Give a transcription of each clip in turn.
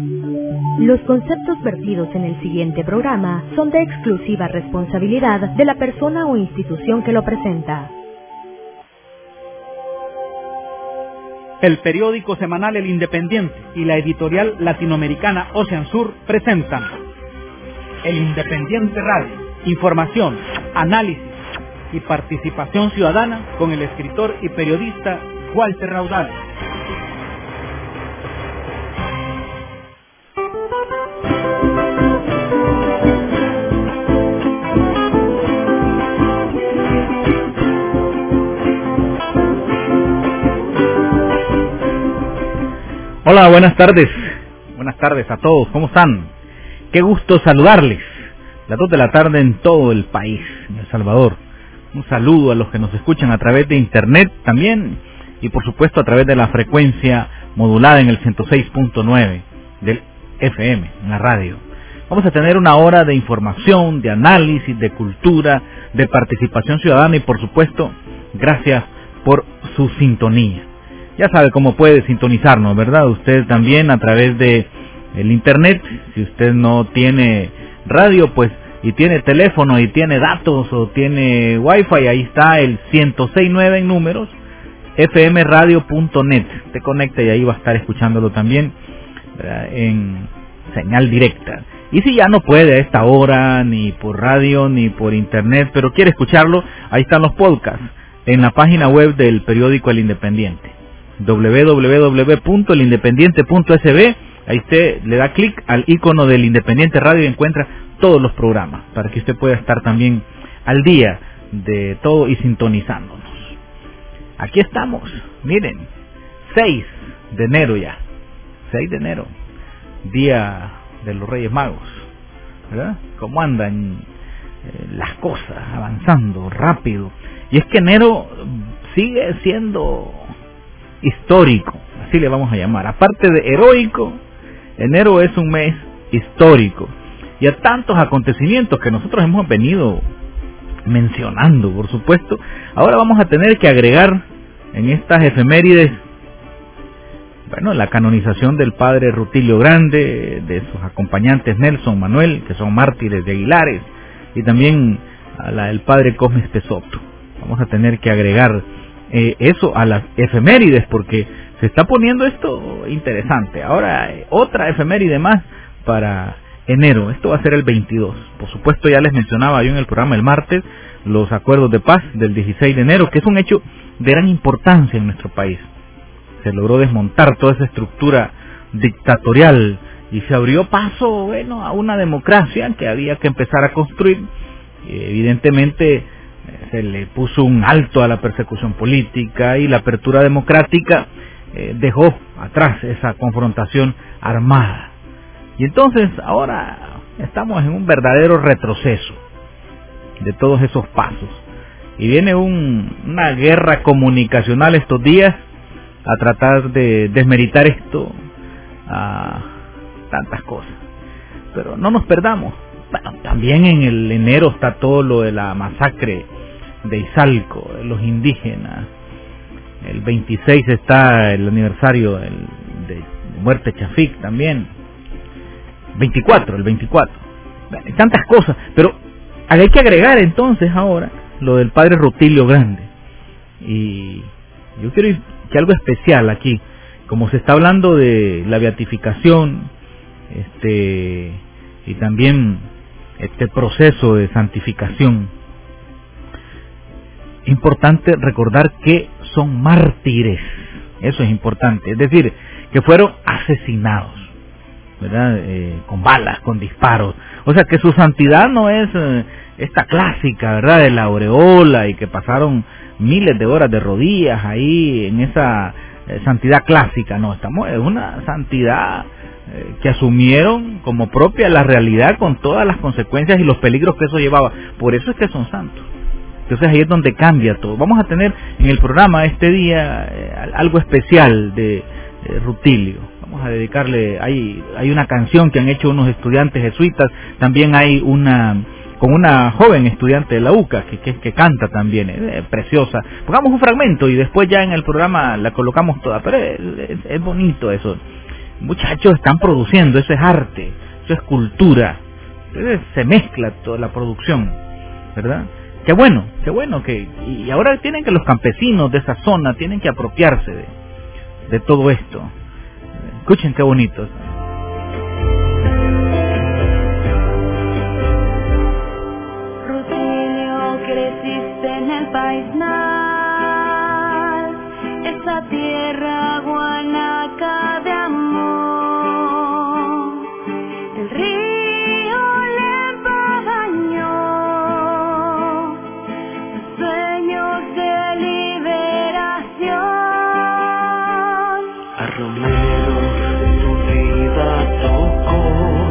Los conceptos vertidos en el siguiente programa son de exclusiva responsabilidad de la persona o institución que lo presenta. El periódico semanal El Independiente y la editorial latinoamericana Ocean Sur presentan El Independiente Radio, información, análisis y participación ciudadana con el escritor y periodista Walter Raudal. Hola, buenas tardes. Buenas tardes a todos. ¿Cómo están? Qué gusto saludarles. Las 2 de la tarde en todo el país, en El Salvador. Un saludo a los que nos escuchan a través de internet también y por supuesto a través de la frecuencia modulada en el 106.9 del FM, en la radio. Vamos a tener una hora de información, de análisis, de cultura, de participación ciudadana y por supuesto, gracias por su sintonía. Ya sabe cómo puede sintonizarnos, ¿verdad? Usted también a través de el internet. Si usted no tiene radio, pues, y tiene teléfono, y tiene datos, o tiene wifi, ahí está el 106.9 en números, fmradio.net. Te conecta y ahí va a estar escuchándolo también, ¿verdad?, en señal directa. Y si ya no puede a esta hora, ni por radio, ni por internet, pero quiere escucharlo, ahí están los podcasts, en la página web del periódico El Independiente. www.elindependiente.sb. Ahí usted le da clic al icono del Independiente Radio y encuentra todos los programas para que usted pueda estar también al día de todo y sintonizándonos. Aquí estamos, miren, 6 de enero ya, 6 de enero, día de los Reyes Magos, ¿verdad? ¿Cómo andan las cosas? Avanzando rápido. Y es que enero sigue siendo histórico, así le vamos a llamar. Aparte de heroico, enero es un mes histórico. Y a tantos acontecimientos que nosotros hemos venido mencionando, por supuesto, ahora vamos a tener que agregar en estas efemérides, bueno, la canonización del padre Rutilio Grande, de sus acompañantes Nelson, Manuel, que son mártires de Aguilares, y también el padre Cosme Pesoto. Vamos a tener que agregar eso a las efemérides porque se está poniendo esto interesante. Ahora otra efeméride más para enero, esto va a ser el 22. Por supuesto ya les mencionaba yo en el programa el martes los acuerdos de paz del 16 de enero, que es un hecho de gran importancia en nuestro país. Se logró desmontar toda esa estructura dictatorial y se abrió paso, bueno, a una democracia que había que empezar a construir. Evidentemente se le puso un alto a la persecución política y la apertura democrática dejó atrás esa confrontación armada. Y entonces ahora estamos en un verdadero retroceso de todos esos pasos. Y viene una guerra comunicacional estos días a tratar de desmeritar esto, a tantas cosas. Pero no nos perdamos. Bueno, también en el enero está todo lo de la masacre de Izalco, de los indígenas. El 26 está el aniversario de muerte Chafik también. El 24. Bueno, hay tantas cosas, pero hay que agregar entonces ahora lo del padre Rutilio Grande. Y yo quiero que algo especial aquí, como se está hablando de la beatificación, y también este proceso de santificación, importante recordar que son mártires. Eso es importante, es decir, que fueron asesinados, ¿verdad? Con balas, con disparos. O sea que su santidad no es esta clásica, ¿verdad?, de la aureola y que pasaron miles de horas de rodillas ahí en esa santidad clásica. No, estamos en una santidad que asumieron como propia la realidad con todas las consecuencias y los peligros que eso llevaba. Por eso es que son santos. Entonces ahí es donde cambia todo. Vamos a tener en el programa este día algo especial de Rutilio. Vamos a dedicarle, hay una canción que han hecho unos estudiantes jesuitas, también hay con una joven estudiante de la UCA que canta también, preciosa. Pongamos un fragmento y después ya en el programa la colocamos toda, pero es bonito eso. muchachos están produciendo, eso es arte, eso es cultura. Entonces se mezcla toda la producción, ¿verdad? Qué bueno que, y ahora tienen que los campesinos de esa zona tienen que apropiarse de todo esto. Escuchen qué bonito. Rutilio, creciste en el paisnal, esa tierra guanaca de amor. El río le bañó los sueños de liberación. A Romero tu vida tocó,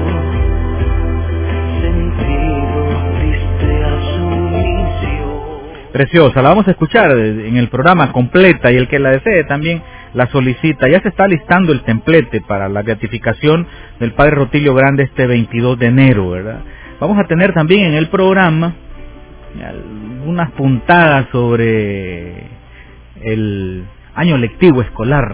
sentido diste a su misión. Preciosa, la vamos a escuchar en el programa completa, y el que la desee también la solicita. Ya se está listando el templete para la beatificación del Padre Rutilio Grande este 22 de enero, ¿verdad? Vamos a tener también en el programa algunas puntadas sobre el año lectivo escolar.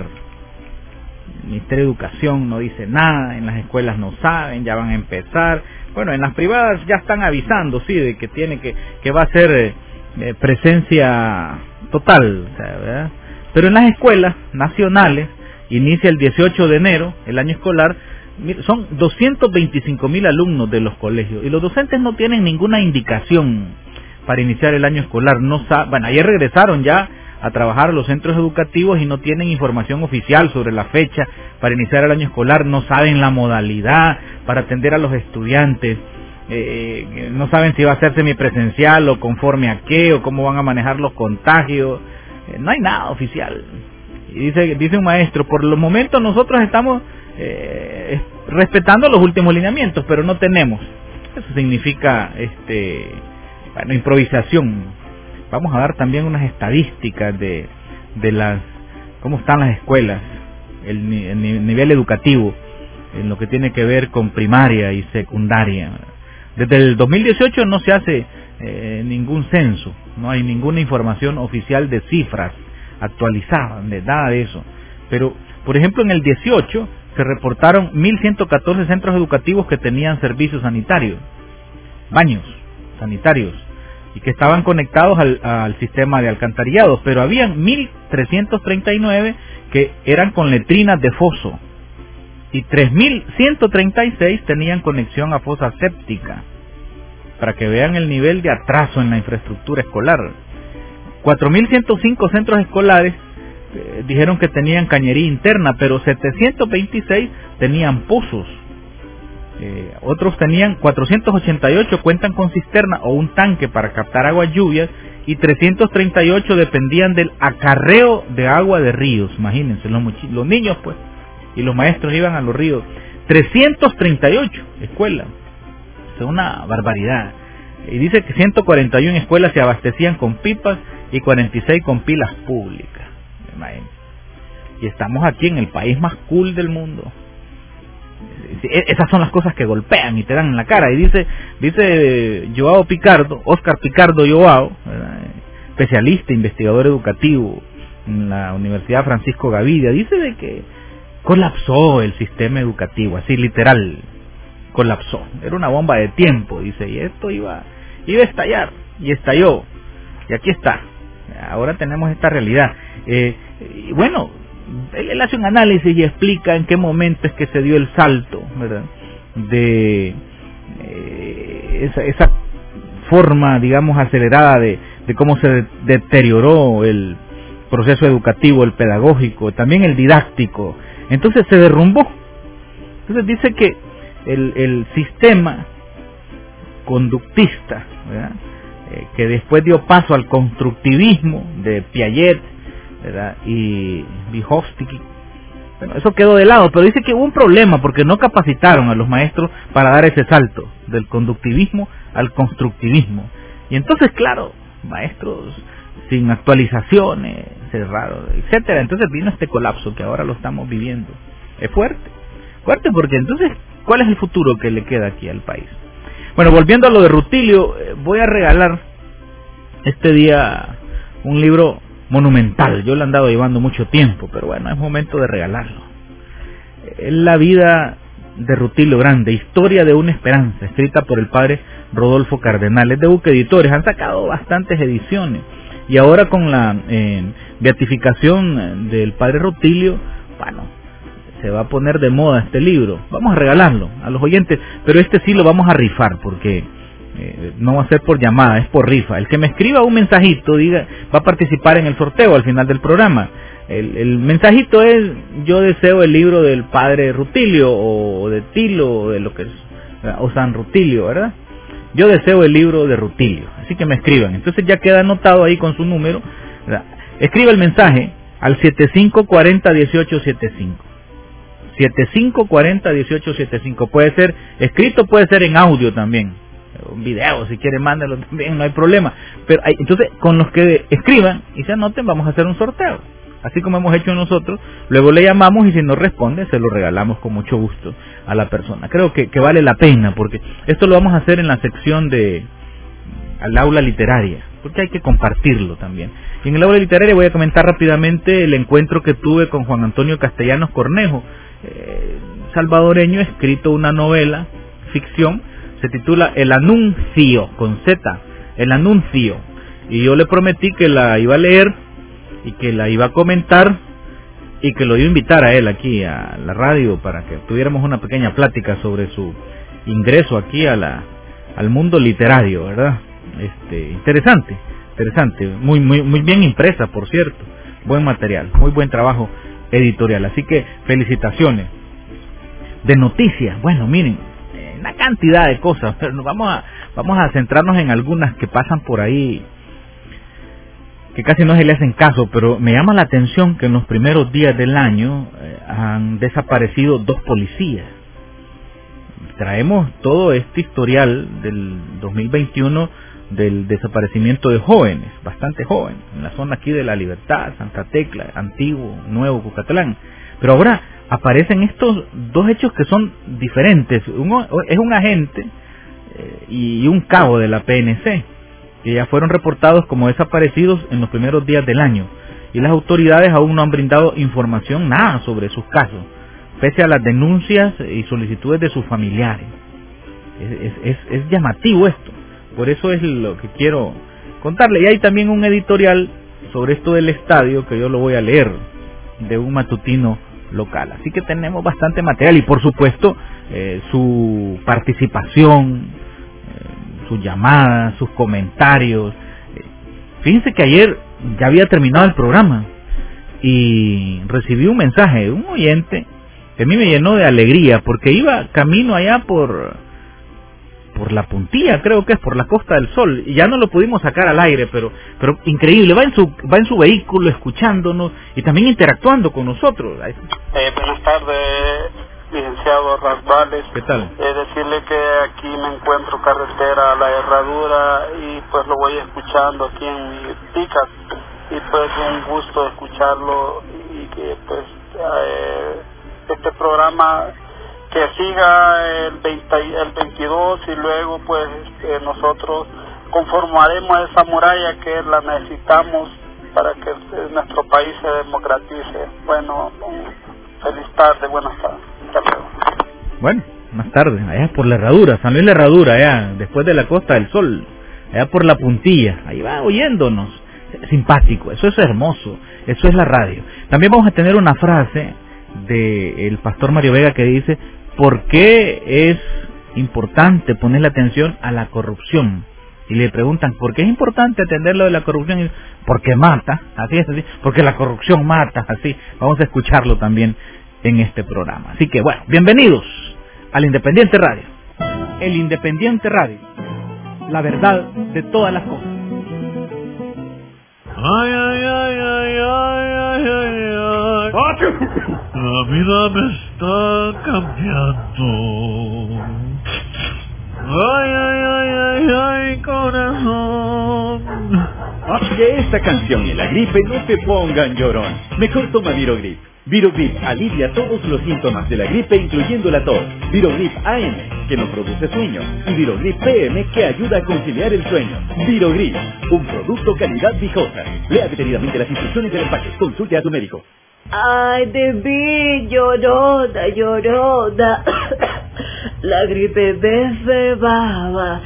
El Ministerio de Educación no dice nada, en las escuelas no saben, ya van a empezar. Bueno, en las privadas ya están avisando, sí, de que tiene que va a ser presencia total, o sea, ¿verdad? Pero en las escuelas nacionales inicia el 18 de enero, el año escolar. Son 225,000 alumnos de los colegios y los docentes no tienen ninguna indicación para iniciar el año escolar. Bueno, ayer regresaron ya a trabajar a los centros educativos y no tienen información oficial sobre la fecha para iniciar el año escolar, no saben la modalidad para atender a los estudiantes, no saben si va a ser semipresencial o conforme a qué, o cómo van a manejar los contagios. No hay nada oficial. Y dice un maestro, por los momentos nosotros estamos respetando los últimos lineamientos, pero no tenemos. Eso significa bueno, improvisación. Vamos a dar también unas estadísticas de las cómo están las escuelas, el nivel educativo en lo que tiene que ver con primaria y secundaria. Desde el 2018 no se hace ningún censo, no hay ninguna información oficial de cifras actualizadas, de nada de eso. Pero, por ejemplo, en el 18 se reportaron 1.114 centros educativos que tenían servicios sanitarios, baños sanitarios, y que estaban conectados al sistema de alcantarillados, pero habían 1.339 que eran con letrinas de foso, y 3.136 tenían conexión a fosa séptica, para que vean el nivel de atraso en la infraestructura escolar. 4.105 centros escolares dijeron que tenían cañería interna, pero 726 tenían pozos. Otros tenían 488 cuentan con cisterna o un tanque para captar aguas lluvias, y 338 dependían del acarreo de agua de ríos. Imagínense, los niños pues y los maestros iban a los ríos. 338 escuelas, es una barbaridad. Y dice que 141 escuelas se abastecían con pipas y 46 con pilas públicas. Imagínense. Y estamos aquí en el país más cool del mundo. Esas son las cosas que golpean y te dan en la cara. Y dice Joao Picardo, Oscar Picardo Joao, especialista, investigador educativo en la Universidad Francisco Gavidia, dice de que colapsó el sistema educativo, así literal, colapsó. Era una bomba de tiempo, dice, y esto iba a estallar, y estalló, y aquí está. Ahora tenemos esta realidad. Y bueno, él hace un análisis y explica en qué momento es que se dio el salto, ¿verdad? De esa forma, digamos, acelerada de cómo se deterioró el proceso educativo, el pedagógico, también el didáctico. Entonces se derrumbó. Entonces dice que el sistema conductista, ¿verdad? Que después dio paso al constructivismo de Piaget, ¿verdad? Y Vygotsky, bueno, eso quedó de lado, pero dice que hubo un problema porque no capacitaron a los maestros para dar ese salto del conductivismo al constructivismo. Y entonces, claro, maestros sin actualizaciones, cerrados, etcétera. Entonces vino este colapso que ahora lo estamos viviendo. Es fuerte porque entonces, ¿cuál es el futuro que le queda aquí al país? Bueno, volviendo a lo de Rutilio, voy a regalar este día un libro monumental. Yo lo he andado llevando mucho tiempo, pero bueno, es momento de regalarlo. La vida de Rutilio Grande, Historia de una Esperanza, escrita por el padre Rodolfo Cardenal, de Buque Editores. Han sacado bastantes ediciones y ahora con la beatificación del padre Rutilio, bueno, se va a poner de moda este libro. Vamos a regalarlo a los oyentes, pero este sí lo vamos a rifar porque no va a ser por llamada, es por rifa. El que me escriba un mensajito, diga, va a participar en el sorteo al final del programa. El mensajito es: yo deseo el libro del padre Rutilio, o de Tilo, o de lo que es, o San Rutilio, ¿verdad? Yo deseo el libro de Rutilio. Así que me escriban. Entonces ya queda anotado ahí con su número, ¿verdad? Escriba el mensaje al 7540-1875. 7540-1875. Puede ser escrito, puede ser en audio también. Un video, si quiere, mándalo también, no hay problema. Pero entonces, con los que escriban y se anoten, vamos a hacer un sorteo. Así como hemos hecho nosotros, luego le llamamos y si no responde, se lo regalamos con mucho gusto a la persona. Creo que vale la pena, porque esto lo vamos a hacer en la sección de al aula literaria, porque hay que compartirlo también. Y en el aula literaria voy a comentar rápidamente el encuentro que tuve con Juan Antonio Castellanos Cornejo, salvadoreño, escrito una novela, ficción, se titula El Anuncio, con Z, El Anuncio. Y yo le prometí que la iba a leer y que la iba a comentar y que lo iba a invitar a él aquí a la radio para que tuviéramos una pequeña plática sobre su ingreso aquí al mundo literario, ¿verdad? Interesante, muy bien impresa, por cierto, buen material, muy buen trabajo editorial, así que felicitaciones. De noticias, bueno, miren, una cantidad de cosas, pero vamos a centrarnos en algunas que pasan por ahí, que casi no se le hacen caso, pero me llama la atención que en los primeros días del año han desaparecido 2 policías. Traemos todo este historial del 2021 del desaparecimiento de jóvenes, bastante jóvenes, en la zona aquí de La Libertad, Santa Tecla, Antiguo, Nuevo Cucatlán. Pero ahora aparecen estos 2 hechos que son diferentes. Uno es un agente y un cabo de la PNC, que ya fueron reportados como desaparecidos en los primeros días del año, y las autoridades aún no han brindado información, nada sobre sus casos, pese a las denuncias y solicitudes de sus familiares. Es llamativo esto, por eso es lo que quiero contarle. Y hay también un editorial sobre esto del estadio que yo lo voy a leer, de un matutino local, así que tenemos bastante material y por supuesto su participación, sus llamadas, sus comentarios. Fíjense que ayer ya había terminado el programa y recibí un mensaje de un oyente que a mí me llenó de alegría, porque iba camino allá por la Puntilla, creo que es por la Costa del Sol, y ya no lo pudimos sacar al aire, pero increíble, va en su vehículo escuchándonos y también interactuando con nosotros. Buenas tardes, licenciado Rasbales. ¿Qué tal? Decirle que aquí me encuentro carretera a La Herradura y pues lo voy escuchando aquí en mi pickup, y pues un gusto escucharlo, y que pues este programa que siga el 22, y luego pues nosotros conformaremos esa muralla que la necesitamos para que nuestro país se democratice. Bueno, feliz tarde, buenas tardes. Hasta luego. Bueno, más tarde, allá por La Herradura, San Luis La Herradura, allá después de la Costa del Sol, allá por la Puntilla, ahí va oyéndonos, simpático, eso es hermoso, eso es la radio. También vamos a tener una frase del pastor Mario Vega que dice: ¿por qué es importante ponerle atención a la corrupción? Y le preguntan, ¿por qué es importante atender lo de la corrupción? Y, porque mata, así es, así, porque la corrupción mata, así. Vamos a escucharlo también en este programa. Así que bueno, bienvenidos al Independiente Radio. El Independiente Radio, la verdad de todas las cosas. Ay, ay, ay, ay, ay, ay, ay, ay. La vida me está cambiando. Ay, ay, ay, ay, ay, corazón. Que esta canción y la gripe no te pongan llorón. Mejor toma Virogrip. Virogrip alivia todos los síntomas de la gripe, incluyendo la tos. Virogrip AM, que no produce sueño. Y Virogrip PM, que ayuda a conciliar el sueño. Virogrip, un producto calidad Vijosa. Lea detenidamente las instrucciones del empaque. Consulte a tu médico. Ay, de mí, llorona, llorona. La gripe me cebaba.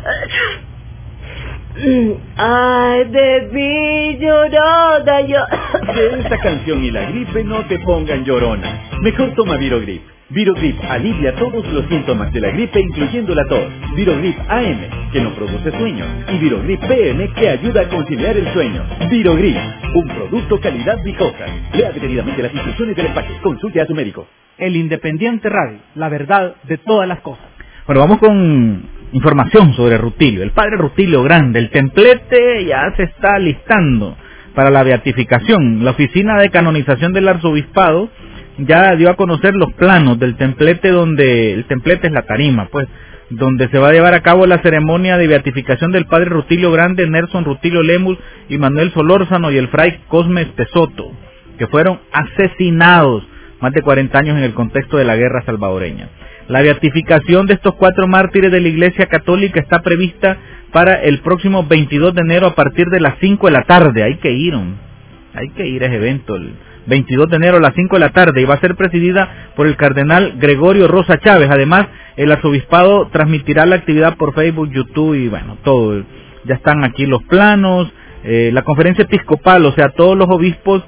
Ay, de mí, llorona, Que esta canción y la gripe no te pongan llorona. Mejor toma Virogrip. Virogrip alivia todos los síntomas de la gripe, incluyendo la tos. Virogrip AM, que no produce sueño. Y Virogrip PM, que ayuda a conciliar el sueño. Virogrip, un producto calidad Vicosa. Lea detenidamente las instrucciones del empaque. Consulte a su médico. El Independiente Radio, la verdad de todas las cosas. Bueno, vamos con información sobre Rutilio. El padre Rutilio Grande, el templete ya se está listando para la beatificación. La oficina de canonización del arzobispado ya dio a conocer los planos del templete, donde el templete es la tarima, pues, donde se va a llevar a cabo la ceremonia de beatificación del padre Rutilio Grande, Nelson Rutilio Lemus y Manuel Solórzano y el fray Cosme Espesoto, que fueron asesinados más de 40 años en el contexto de la guerra salvadoreña. La beatificación de estos 4 mártires de la Iglesia Católica está prevista para el próximo 22 de enero a partir de las 5 de la tarde. Hay que ir a ese evento, el 22 de enero a las 5 de la tarde, y va a ser presidida por el cardenal Gregorio Rosa Chávez. Además, el arzobispado transmitirá la actividad por Facebook, YouTube y bueno, todo. Ya están aquí los planos, la conferencia episcopal, o sea, todos los obispos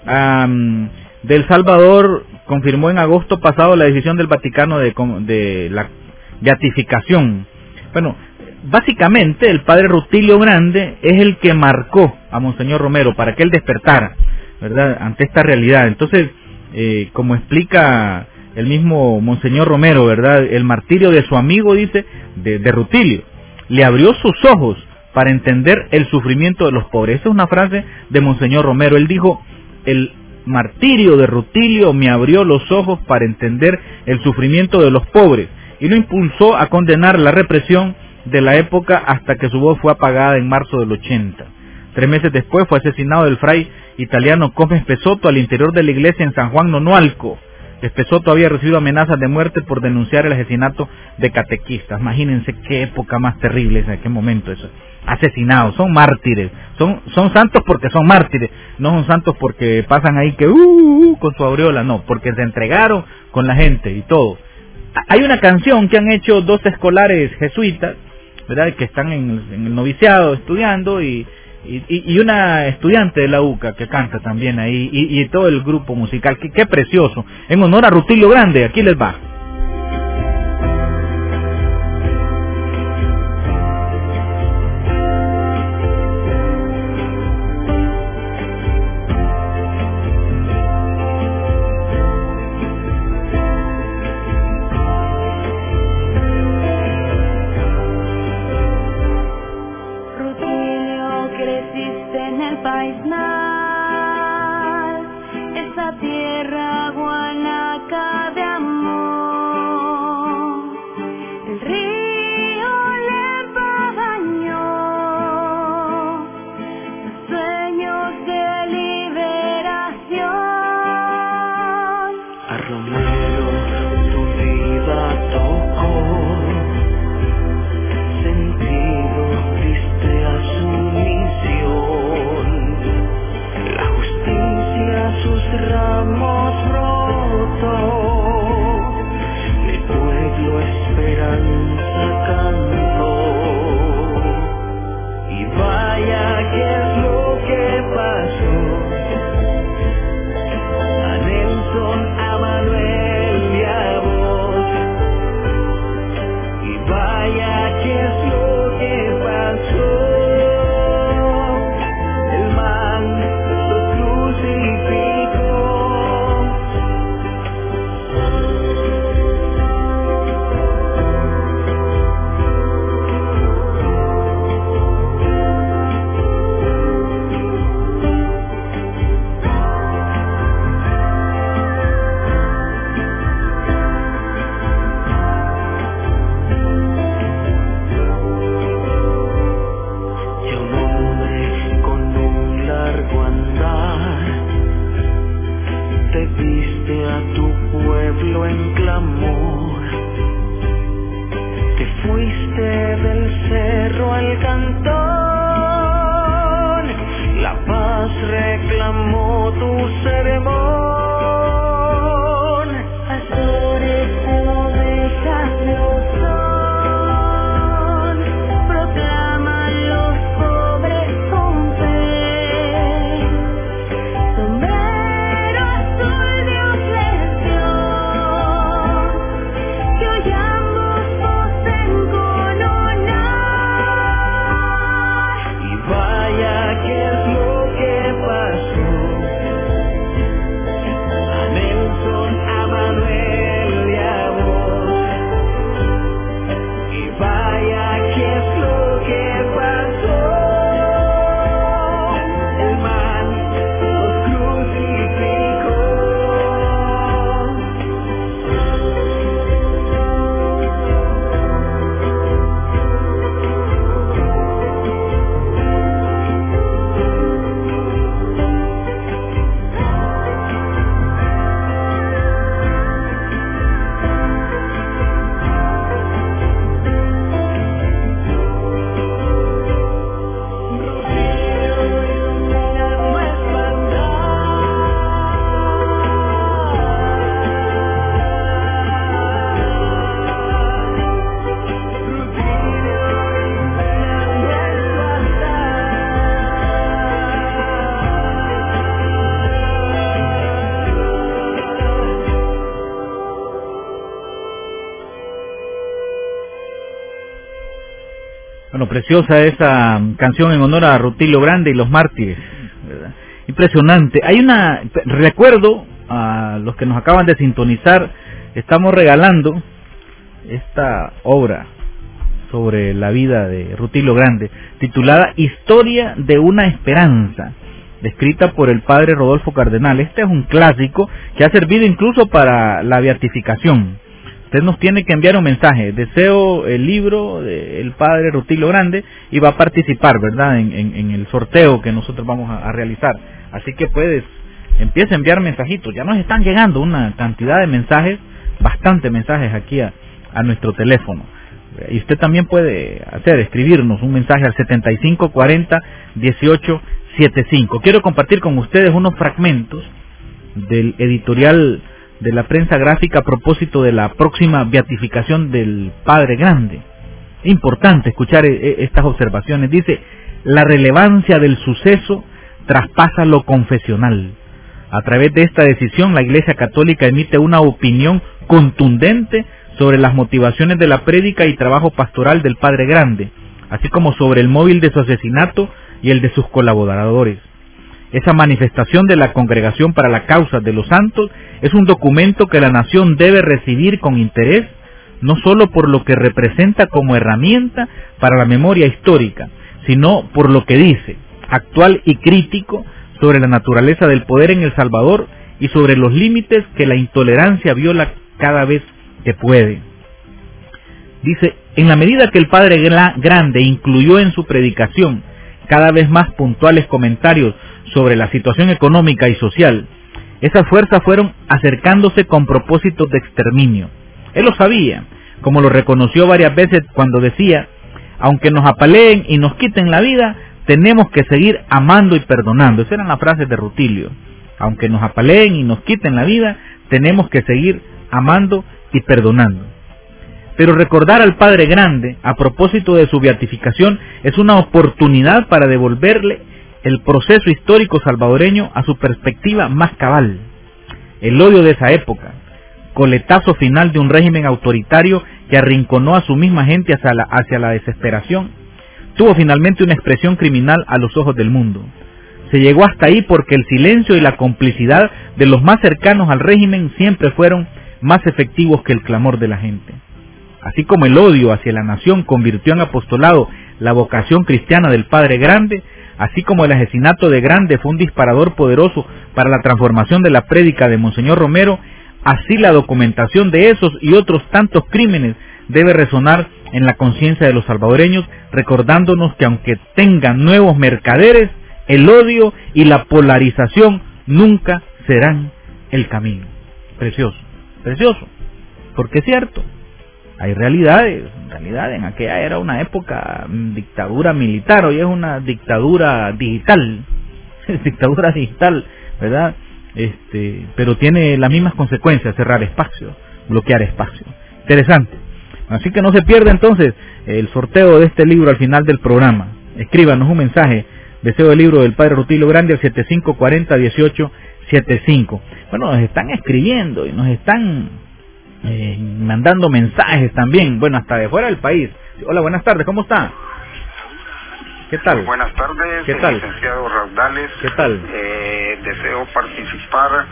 de El Salvador confirmó en agosto pasado la decisión del Vaticano de la beatificación. Bueno, básicamente el padre Rutilio Grande es el que marcó a Monseñor Romero para que él despertara, ¿verdad?, ante esta realidad. Entonces, como explica el mismo Monseñor Romero, ¿verdad?, el martirio de su amigo, dice, de Rutilio, le abrió sus ojos para entender el sufrimiento de los pobres. Esa es una frase de Monseñor Romero. Él dijo, el martirio de Rutilio me abrió los ojos para entender el sufrimiento de los pobres, y lo impulsó a condenar la represión de la época hasta que su voz fue apagada en marzo del 80. 3 meses después fue asesinado el fray italiano Cosme Espesoto al interior de la iglesia en San Juan Nonualco. Espesoto había recibido amenazas de muerte por denunciar el asesinato de catequistas. Imagínense qué época más terrible es, en qué momento eso. Asesinados, son mártires, son santos porque son mártires, no son santos porque pasan ahí que con su aureola, no, porque se entregaron con la gente y todo. Hay una canción que han hecho 2 escolares jesuitas, ¿verdad?, que están en el noviciado estudiando, y una estudiante de la UCA que canta también ahí, y todo el grupo musical, qué precioso, en honor a Rutilio Grande. Aquí les va. reclamó tu ceremonia. Bueno, preciosa esa canción en honor a Rutilio Grande y los mártires, ¿verdad? Impresionante. Recuerdo a los que nos acaban de sintonizar, estamos regalando esta obra sobre la vida de Rutilio Grande, titulada Historia de una Esperanza, escrita por el padre Rodolfo Cardenal. Este es un clásico que ha servido incluso para la beatificación. Usted nos tiene que enviar un mensaje: deseo el libro del padre Rutilio Grande, y va a participar, ¿verdad?, en el sorteo que nosotros vamos a realizar. Así que empieza a enviar mensajitos. Ya nos están llegando una cantidad de mensajes, bastantes mensajes aquí a nuestro teléfono. Y usted también puede escribirnos un mensaje al 7540-1875. Quiero compartir con ustedes unos fragmentos del editorial de la prensa gráfica a propósito de la próxima beatificación del Padre Grande. Importante escuchar estas observaciones. Dice: la relevancia del suceso traspasa lo confesional. A través de esta decisión, la Iglesia Católica emite una opinión contundente sobre las motivaciones de la prédica y trabajo pastoral del Padre Grande, así como sobre el móvil de su asesinato y el de sus colaboradores. Esa manifestación de la Congregación para la Causa de los Santos es un documento que la nación debe recibir con interés, no solo por lo que representa como herramienta para la memoria histórica, sino por lo que dice, actual y crítico, sobre la naturaleza del poder en El Salvador y sobre los límites que la intolerancia viola cada vez que puede. Dice: en la medida que el Padre Grande incluyó en su predicación cada vez más puntuales comentarios sobre la situación económica y social, esas fuerzas fueron acercándose con propósitos de exterminio. Él lo sabía, como lo reconoció varias veces cuando decía: aunque nos apaleen y nos quiten la vida, tenemos que seguir amando y perdonando. Esas eran las frases de Rutilio. Aunque nos apaleen y nos quiten la vida, tenemos que seguir amando y perdonando. Pero recordar al Padre Grande a propósito de su beatificación es una oportunidad para devolverle el proceso histórico salvadoreño a su perspectiva más cabal. El odio de esa época, coletazo final de un régimen autoritario que arrinconó a su misma gente hacia la desesperación, tuvo finalmente una expresión criminal a los ojos del mundo. Se llegó hasta ahí porque el silencio y la complicidad de los más cercanos al régimen siempre fueron más efectivos que el clamor de la gente. Así como el odio hacia la nación convirtió en apostolado la vocación cristiana del Padre Grande, así como el asesinato de Grande fue un disparador poderoso para la transformación de la prédica de Monseñor Romero, así la documentación de esos y otros tantos crímenes debe resonar en la conciencia de los salvadoreños, recordándonos que aunque tengan nuevos mercaderes, el odio y la polarización nunca serán el camino. Precioso, precioso, porque es cierto, hay realidades. En realidad en aquella era una época dictadura militar, hoy es una dictadura digital, ¿verdad? Pero tiene las mismas consecuencias: cerrar espacio, bloquear espacio. Interesante. Así que no se pierda entonces el sorteo de este libro al final del programa. Escríbanos un mensaje: deseo el libro del Padre Rutilio Grande, al 7540-1875. Bueno, nos están escribiendo y nos están mandando mensajes también, bueno, hasta de fuera del país. Hola, buenas tardes, ¿cómo está? ¿Qué tal? Muy buenas tardes, ¿Qué tal? licenciado Raudales. ¿Qué tal? Deseo participar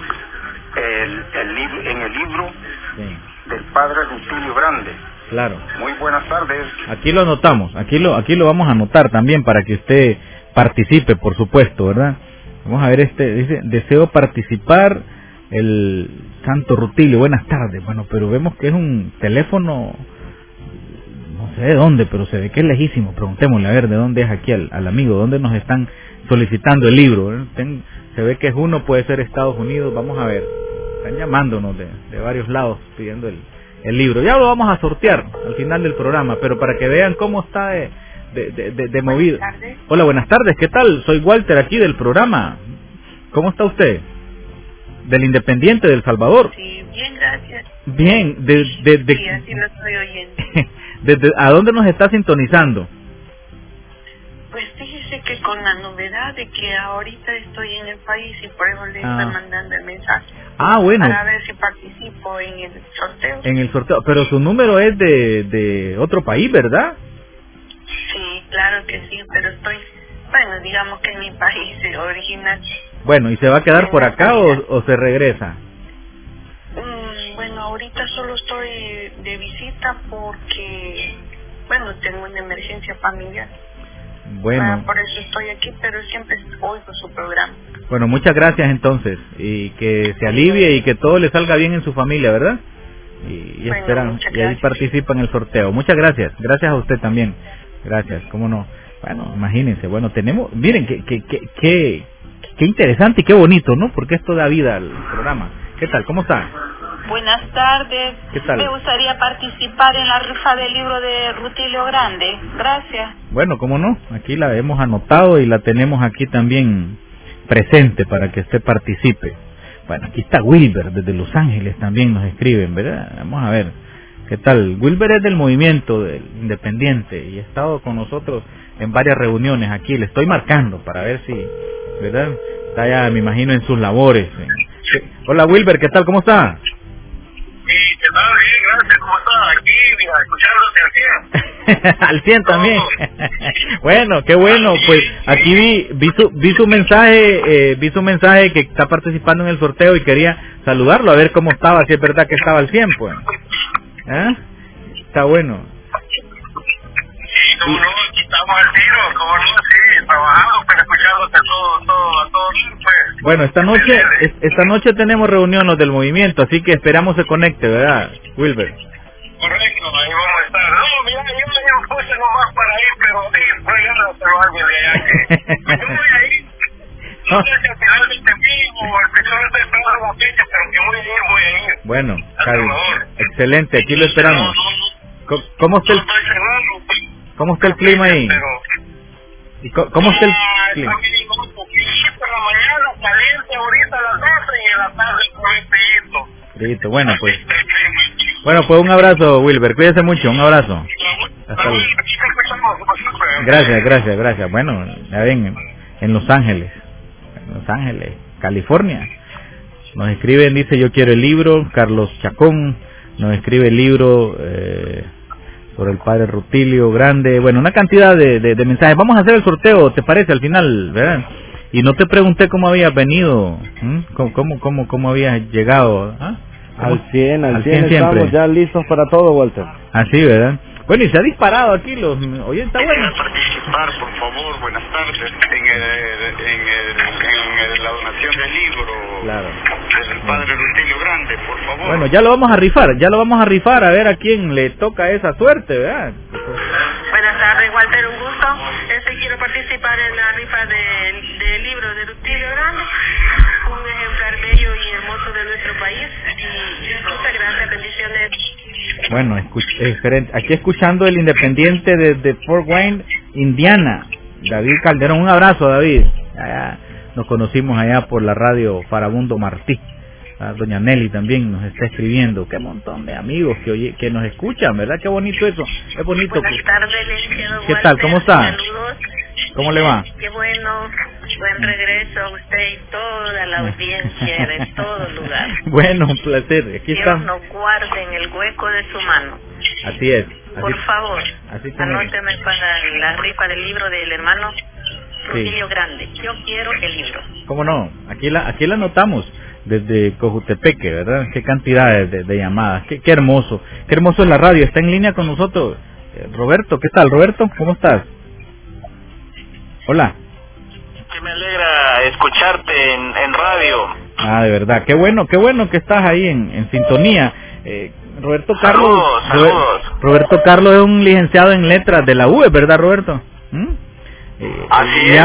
en el libro del Padre Rutilio Grande. Claro. Muy buenas tardes. Aquí lo anotamos, aquí lo vamos a anotar también para que usted participe, por supuesto, ¿verdad? Vamos a ver, dice: deseo participar el Santo Rutilio. Buenas tardes. Bueno, pero vemos que es un teléfono, no sé de dónde, pero se ve que es lejísimo. Preguntémosle a ver de dónde es aquí al amigo, dónde nos están solicitando el libro. Se ve que es uno, puede ser Estados Unidos. Vamos a ver, están llamándonos de varios lados pidiendo el libro. Ya lo vamos a sortear al final del programa, pero para que vean cómo está de movido. Hola, buenas tardes, ¿qué tal? Soy Walter aquí del programa. ¿Cómo está usted? Del Independiente del Salvador. Sí, bien, gracias. Bien, sí, así lo estoy oyendo. ¿A dónde nos está sintonizando? Pues fíjese que con la novedad de que ahorita estoy en el país y por eso le estoy mandando el mensaje. Bueno. Para ver si participo en el sorteo. En el sorteo, pero su número es de otro país, ¿verdad? Sí. Claro que sí, pero estoy, bueno, digamos que en mi país original. Bueno, ¿y se va a quedar por acá o se regresa? Bueno, ahorita solo estoy de visita porque, bueno, tengo una emergencia familiar. Bueno. Por eso estoy aquí, pero siempre oigo su programa. Bueno, muchas gracias entonces, y que se alivie y que todo le salga bien en su familia, ¿verdad? Y bueno, esperan, y ahí participa en el sorteo. Muchas gracias, gracias a usted también. Gracias, cómo no. Bueno, imagínense, bueno, tenemos, miren, qué interesante y qué bonito, ¿no? Porque esto da vida al programa. ¿Qué tal? ¿Cómo está? Buenas tardes. ¿Qué tal? Me gustaría participar en la rifa del libro de Rutilio Grande. Gracias. Bueno, cómo no, aquí la hemos anotado y la tenemos aquí también presente para que usted participe. Bueno, aquí está Wilber desde Los Ángeles, también nos escriben, ¿verdad? Vamos a ver, ¿qué tal? Wilber es del movimiento del Independiente y ha estado con nosotros en varias reuniones aquí. Le estoy marcando para ver si, ¿verdad? Está ya, me imagino, en sus labores. Hola Wilber, ¿qué tal? ¿Cómo está? Sí, ¿qué tal? Bien, gracias. ¿Cómo está? Aquí, mira, escuchándote al 100. Al 100 también. Bueno, qué bueno. Pues aquí vi su mensaje que está participando en el sorteo y quería saludarlo, a ver cómo estaba, si es verdad que estaba al 100, pues. ¿Ah? Está bueno. Sí, como no, aquí estamos al tiro, como no, sí, trabajando, pero escuchándote a todo, pues. Bueno, esta noche tenemos reunión los del movimiento, así que esperamos se conecte, ¿verdad, Wilber? Correcto, ahí vamos a estar. No, mira, yo puse nomás para ir, pero sí, pero algo de allá que yo voy a ir. No sé si al final de este vivo o al final estoy esperando la fecha, pero que voy a ir. Bueno, excelente, aquí lo esperamos. ¿Cómo está el clima ahí? ¿Cómo está el clima? En la mañana caliente, ahorita a las 12 y en la tarde con frío. Bueno, pues un abrazo, Wilber, cuídese mucho, un abrazo. Hasta luego. Gracias. Bueno, ya ven, en Los Ángeles, California. Nos escriben, dice, yo quiero el libro. Carlos Chacón nos escribe el libro sobre el padre Rutilio Grande. Bueno, una cantidad de mensajes. Vamos a hacer el sorteo, ¿te parece? Al final, ¿verdad? Y no te pregunté cómo habías venido, cómo habías llegado. ¿Ah? Al 100 siempre. Estamos ya listos para todo, Walter. Así, ¿verdad? Bueno, y se ha disparado aquí los... Oye, está bueno. Participar, por favor, buenas tardes, en la donación del libro. Claro. Del padre Rutilio Grande, por favor. Bueno, ya lo vamos a rifar, a ver a quién le toca esa suerte, ¿verdad? Buenas tardes, Walter, un gusto. Quiero participar en la rifa del libro de Rutilio Grande, un ejemplar bello y hermoso de nuestro país. Y muchas gracias, bendiciones. Bueno, aquí escuchando el Independiente desde Fort Wayne, Indiana. David Calderón, un abrazo, David. Allá nos conocimos allá por la radio Farabundo Martí. Doña Nelly también nos está escribiendo. Qué montón de amigos que nos escuchan, ¿verdad? Qué bonito eso. Es bonito. Buenas tardes, licenciado. ¿Qué tal? ¿Cómo está? Saludos. ¿Cómo le va? Qué bueno. Buen regreso a usted y toda la audiencia de todo lugar. Bueno, un placer. Aquí Dios estamos. nos guarde en el hueco de su mano. Así es. Por favor, anóteme para la rifa del libro del hermano Rutilio Grande. Yo quiero el libro. ¿Cómo no? Aquí la anotamos desde Cojutepeque, ¿verdad? Qué cantidad de llamadas. Qué hermoso. Qué hermoso es la radio. Está en línea con nosotros Roberto. ¿Qué tal, Roberto? ¿Cómo estás? Hola. Que me alegra escucharte en radio. De verdad. Qué bueno que estás ahí en sintonía. Roberto Carlos. Saludos. Roberto Carlos es un licenciado en letras de la UE, ¿verdad, Roberto? Así es,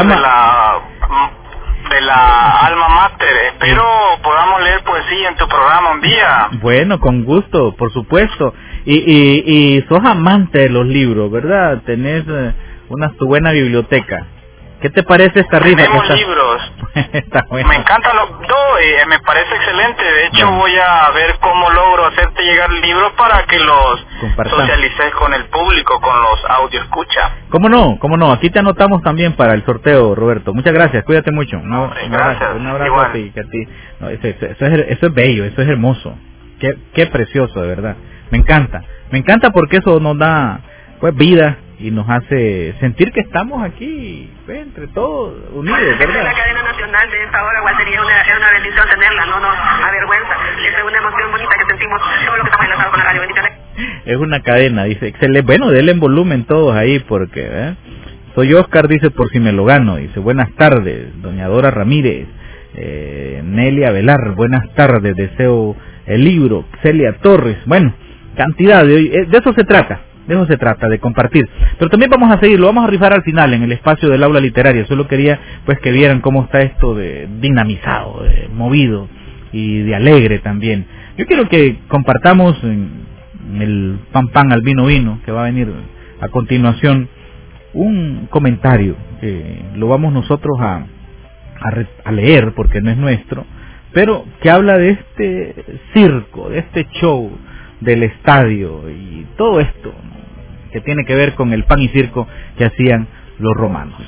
de la alma mater. Espero podamos leer poesía en tu programa un día. Bueno, con gusto, por supuesto. Y sos amante de los libros, ¿verdad? Tenés tu buena biblioteca. ¿Qué te parece esta rifa? Tenemos libros. Está bueno. Me encanta me parece excelente. De hecho, voy a ver cómo logro hacerte llegar el libro para que los socialices con el público, con los audio escucha. ¿Cómo no? Aquí te anotamos también para el sorteo, Roberto. Muchas gracias, cuídate mucho. Un abrazo a ti. No, eso es bello, eso es hermoso. Qué precioso, de verdad. Me encanta porque eso nos da vida, y nos hace sentir que estamos aquí entre todos unidos, ¿verdad? La cadena nacional de esta hora, Walter, es una bendición tenerla, no nos avergüenza. Es una emoción bonita que sentimos todo lo que estamos enlazados con la radio. Bendiciones. Es una cadena, dice, excelente. Bueno, denle en volumen todos ahí porque soy Oscar, dice, por si me lo gano. Dice, buenas tardes, doña Dora Ramírez, Nelia Velar, buenas tardes, deseo el libro, Celia Torres. Bueno, cantidad de eso se trata. De eso se trata, de compartir. Pero también vamos a seguir, lo vamos a rifar al final en el espacio del aula literaria. Solo quería pues que vieran cómo está esto de dinamizado, de movido y de alegre también. Yo quiero que compartamos en el pan pan al vino vino, que va a venir a continuación, un comentario que lo vamos nosotros a leer porque no es nuestro, pero que habla de este circo, de este show del estadio y todo esto, ¿no?, que tiene que ver con el pan y circo que hacían los romanos.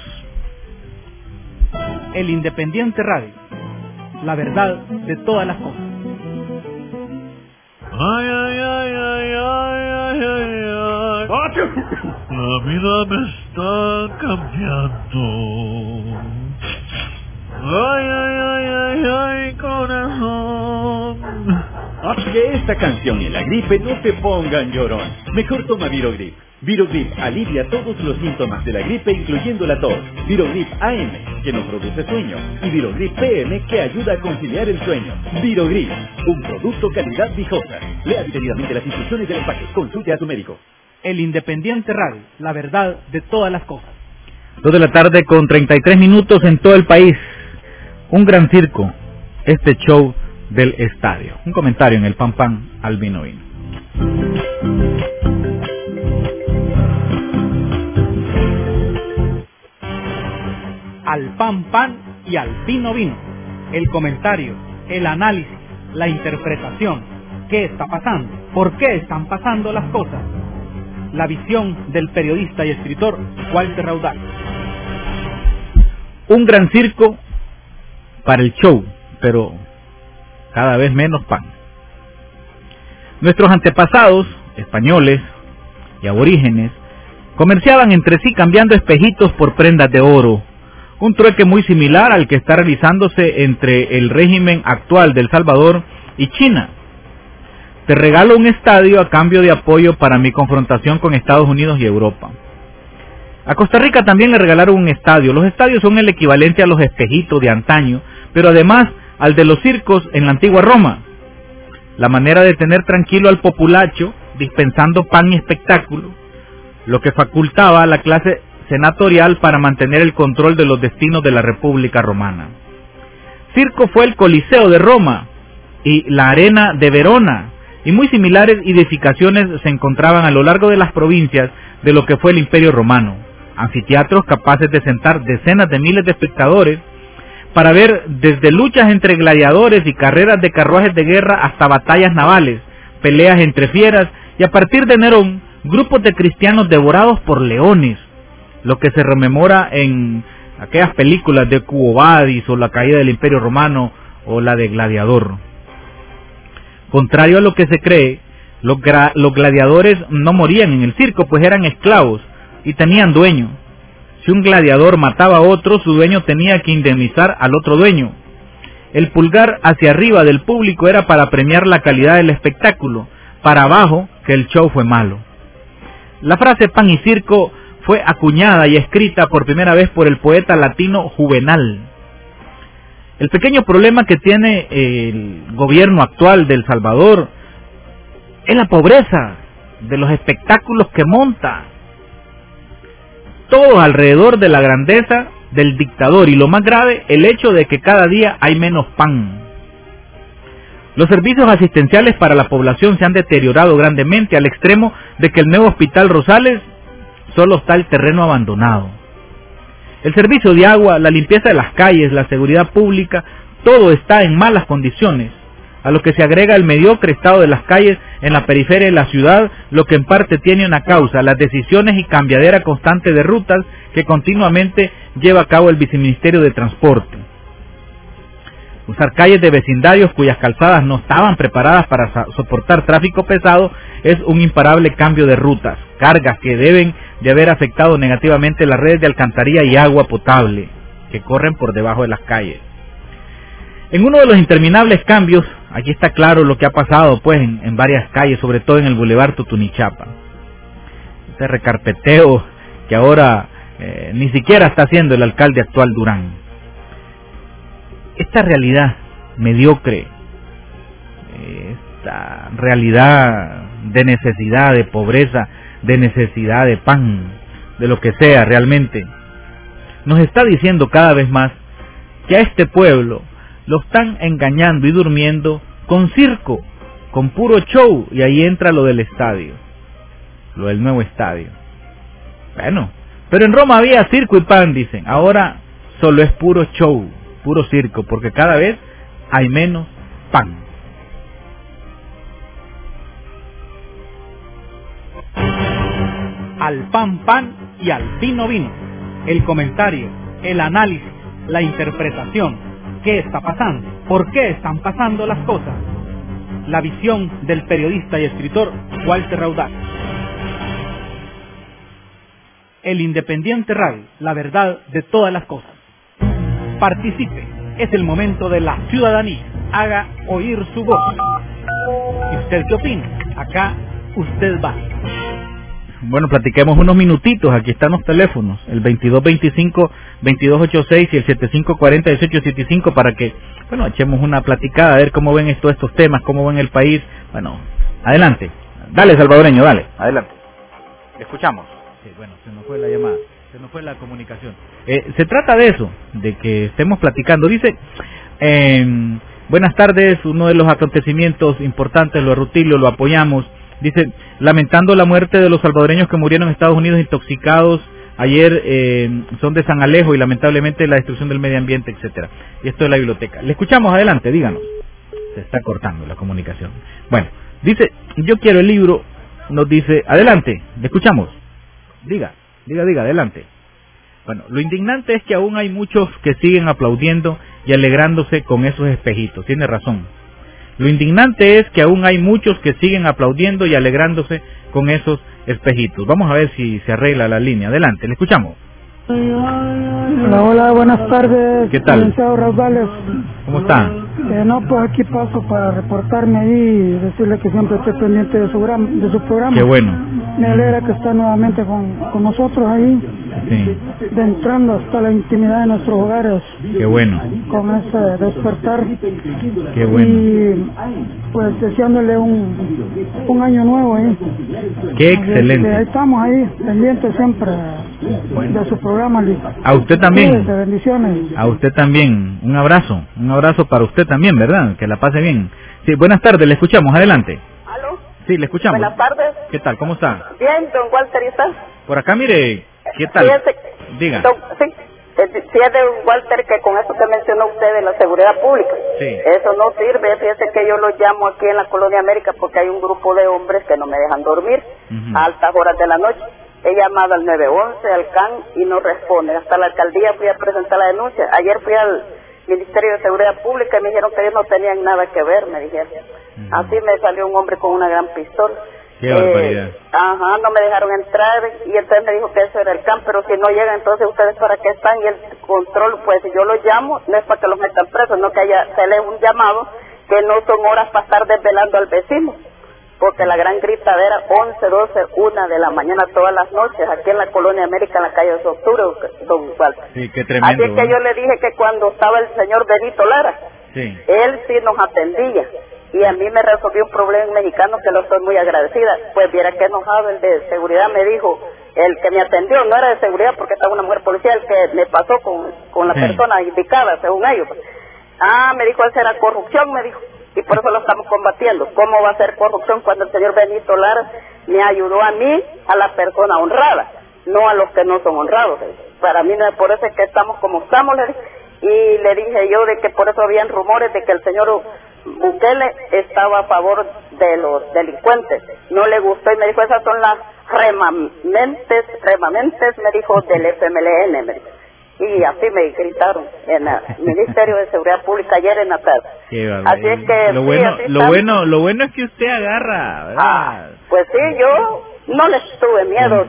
El Independiente Radio, la verdad de todas las cosas. Ay, ay, ay, ay, ay, ay, ay, ay. La vida me está cambiando. Ay, ay, ay, ay, ay, corazón. Que esta canción y la gripe no te pongan llorón. Mejor toma Virogrip. Virogrip alivia todos los síntomas de la gripe, incluyendo la tos. Virogrip AM, que no produce sueño. Y Virogrip PM, que ayuda a conciliar el sueño. Virogrip, un producto calidad Vijosa. Lea detenidamente las instrucciones del empaque. Consulte a tu médico. El Independiente Radio, la verdad de todas las cosas. 2 de la tarde con 33 minutos en todo el país. Un gran circo, este show del estadio. Un comentario en el pan pan al vino vino. Al pan pan y al vino vino. El comentario, el análisis, la interpretación. ¿Qué está pasando? ¿Por qué están pasando las cosas? La visión del periodista y escritor Walter Raudal. Un gran circo para el show, pero cada vez menos pan. Nuestros antepasados, españoles y aborígenes, comerciaban entre sí cambiando espejitos por prendas de oro, un trueque muy similar al que está realizándose entre el régimen actual de El Salvador y China. Te regalo un estadio a cambio de apoyo para mi confrontación con Estados Unidos y Europa. A Costa Rica también le regalaron un estadio. Los estadios son el equivalente a los espejitos de antaño, pero además al de los circos en la antigua Roma. La manera de tener tranquilo al populacho, dispensando pan y espectáculo, lo que facultaba a la clase senatorial para mantener el control de los destinos de la República Romana. Circo fue el Coliseo de Roma y la Arena de Verona, y muy similares edificaciones se encontraban a lo largo de las provincias de lo que fue el Imperio Romano. Anfiteatros capaces de sentar decenas de miles de espectadores para ver desde luchas entre gladiadores y carreras de carruajes de guerra hasta batallas navales, peleas entre fieras y a partir de Nerón, grupos de cristianos devorados por leones, lo que se rememora en aquellas películas de Quo Vadis o La caída del Imperio Romano o la de Gladiador. Contrario a lo que se cree, los gladiadores no morían en el circo, pues eran esclavos y tenían dueño. Si un gladiador mataba a otro, su dueño tenía que indemnizar al otro dueño. El pulgar hacia arriba del público era para premiar la calidad del espectáculo, para abajo que el show fue malo. La frase pan y circo fue acuñada y escrita por primera vez por el poeta latino Juvenal. El pequeño problema que tiene el gobierno actual de El Salvador es la pobreza de los espectáculos que monta. Todos alrededor de la grandeza del dictador y lo más grave, el hecho de que cada día hay menos pan. Los servicios asistenciales para la población se han deteriorado grandemente al extremo de que el nuevo Hospital Rosales solo está el terreno abandonado. El servicio de agua, la limpieza de las calles, la seguridad pública, todo está en malas condiciones, a lo que se agrega el mediocre estado de las calles en la periferia de la ciudad, lo que en parte tiene una causa, las decisiones y cambiadera constante de rutas que continuamente lleva a cabo el Viceministerio de Transporte. Usar calles de vecindarios cuyas calzadas no estaban preparadas para soportar tráfico pesado es un imparable cambio de rutas, cargas que deben de haber afectado negativamente las redes de alcantarilla y agua potable que corren por debajo de las calles. En uno de los interminables cambios, aquí está claro lo que ha pasado pues en varias calles, sobre todo en el Boulevard Tutunichapa. Este recarpeteo que ahora ni siquiera está haciendo el alcalde actual Durán. Esta realidad mediocre, esta realidad de necesidad, de pobreza, de necesidad de pan, de lo que sea realmente, nos está diciendo cada vez más que a este pueblo lo están engañando y durmiendo con circo, con puro show, y ahí entra lo del estadio, lo del nuevo estadio. Bueno, pero en Roma había circo y pan, dicen, ahora solo es puro show, puro circo, porque cada vez hay menos pan. Al pan pan y al vino vino. El comentario, el análisis, la interpretación. ¿Qué está pasando? ¿Por qué están pasando las cosas? La visión del periodista y escritor Walter Raudal. El Independiente Radio, la verdad de todas las cosas. Participe, es el momento de la ciudadanía. Haga oír su voz. ¿Y usted qué opina? Acá usted va. Bueno, platiquemos unos minutitos, aquí están los teléfonos, el 2225-2286 y el 7540-1875 para que, bueno, echemos una platicada, a ver cómo ven estos temas, cómo ven el país. Bueno, adelante, dale salvadoreño, dale, adelante, le escuchamos. Sí, bueno, se nos fue la llamada, se nos fue la comunicación. Se trata de eso, de que estemos platicando, dice, buenas tardes, uno de los acontecimientos importantes, lo de Rutilio, lo apoyamos. Dice, lamentando la muerte de los salvadoreños que murieron en Estados Unidos intoxicados ayer, son de San Alejo y lamentablemente la destrucción del medio ambiente, etcétera. Y esto es la biblioteca. Le escuchamos, adelante, díganos. Se está cortando la comunicación. Bueno, dice, yo quiero el libro, nos dice, adelante, le escuchamos. Diga, adelante. Bueno, lo indignante es que aún hay muchos que siguen aplaudiendo y alegrándose con esos espejitos. Tiene razón. Lo indignante es que aún hay muchos que siguen aplaudiendo y alegrándose con esos espejitos. Vamos a ver si se arregla la línea. Adelante, le escuchamos. Hola, buenas tardes. ¿Qué tal? Raudales. ¿Cómo está? No, pues aquí paso para reportarme ahí y decirle que siempre estoy pendiente de su programa. Qué bueno. Me alegra que está nuevamente con nosotros ahí, sí, entrando hasta la intimidad de nuestros hogares. Qué bueno. Con ese despertar. Qué bueno. Y pues deseándole un año nuevo ahí. Qué excelente. Ahí estamos ahí, pendientes siempre de su programa, Liz. A usted también. Sí, bendiciones. A usted también. Un abrazo para usted también, ¿verdad? Que la pase bien. Sí, buenas tardes, le escuchamos, adelante. ¿Aló? Sí, le escuchamos. Buenas tardes. ¿Qué tal? ¿Cómo está? Bien, don Walter, ¿y usted? Por acá, mire, ¿qué tal? Diga. Sí, es de don Walter que con eso que mencionó usted de la seguridad pública. Sí. Eso no sirve, fíjese que yo lo llamo aquí en la Colonia América porque hay un grupo de hombres que no me dejan dormir a altas horas de la noche. He llamado al 911, al CAN y no responde. Hasta la alcaldía fui a presentar la denuncia. Ayer fui al Ministerio de Seguridad Pública y me dijeron que ellos no tenían nada que ver, me dijeron. Así me salió un hombre con una gran pistola. Qué barbaridad. No me dejaron entrar y entonces me dijo que eso era el CAN, pero si no llegan, entonces ustedes para qué están. Y el control, pues si yo los llamo, no es para que los metan presos, no que se les un llamado que no son horas para estar desvelando al vecino. Porque la gran gritadera, 11, 12, 1 de la mañana, todas las noches, aquí en la Colonia América, en la calle de Octubre, don Walter. Sí, qué tremendo. Así es que yo le dije que cuando estaba el señor Benito Lara, él sí nos atendía. Y a mí me resolvió un problema mexicano que lo estoy muy agradecida. Pues viera que enojado el de seguridad me dijo, el que me atendió, no era de seguridad porque estaba una mujer policía, el que me pasó con la persona indicada, según ellos. Me dijo, esa era corrupción, me dijo. Y por eso lo estamos combatiendo. ¿Cómo va a ser corrupción cuando el señor Benito Lara me ayudó a mí, a la persona honrada, no a los que no son honrados? Para mí no es por eso que estamos como estamos, le dije. Y le dije yo de que por eso habían rumores de que el señor Bukele estaba a favor de los delincuentes. No le gustó y me dijo, esas son las remanentes, me dijo, del FMLN, me dijo. Y así me gritaron en el Ministerio de Seguridad Pública ayer en la tarde. Así es que lo bueno es que usted agarra, ¿verdad? Pues sí, yo No les tuve miedo.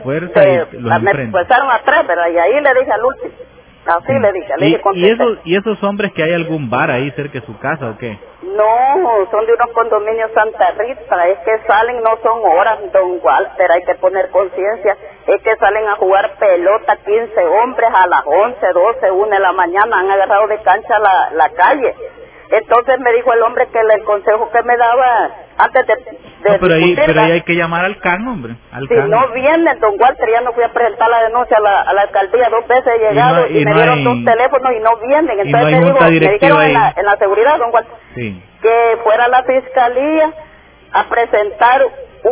Me empezaron a traer, ¿verdad? Y ahí le dije al último. Así le dije, ¿Y esos hombres que hay algún bar ahí cerca de su casa o qué? No, son de unos condominios Santa Rita, es que salen, no son horas, don Walter, hay que poner conciencia, es que salen a jugar pelota 15 hombres a las 11, 12, 1 de la mañana, han agarrado de cancha la calle. Entonces me dijo el hombre que el consejo que me daba antes de pero ahí hay que llamar al CAN, hombre. Si no vienen, don Walter, ya no fui a presentar la denuncia a la alcaldía, 2 veces he llegado y me dieron 2 teléfonos y no vienen. Entonces me dijeron en la seguridad, don Walter, que fuera a la fiscalía a presentar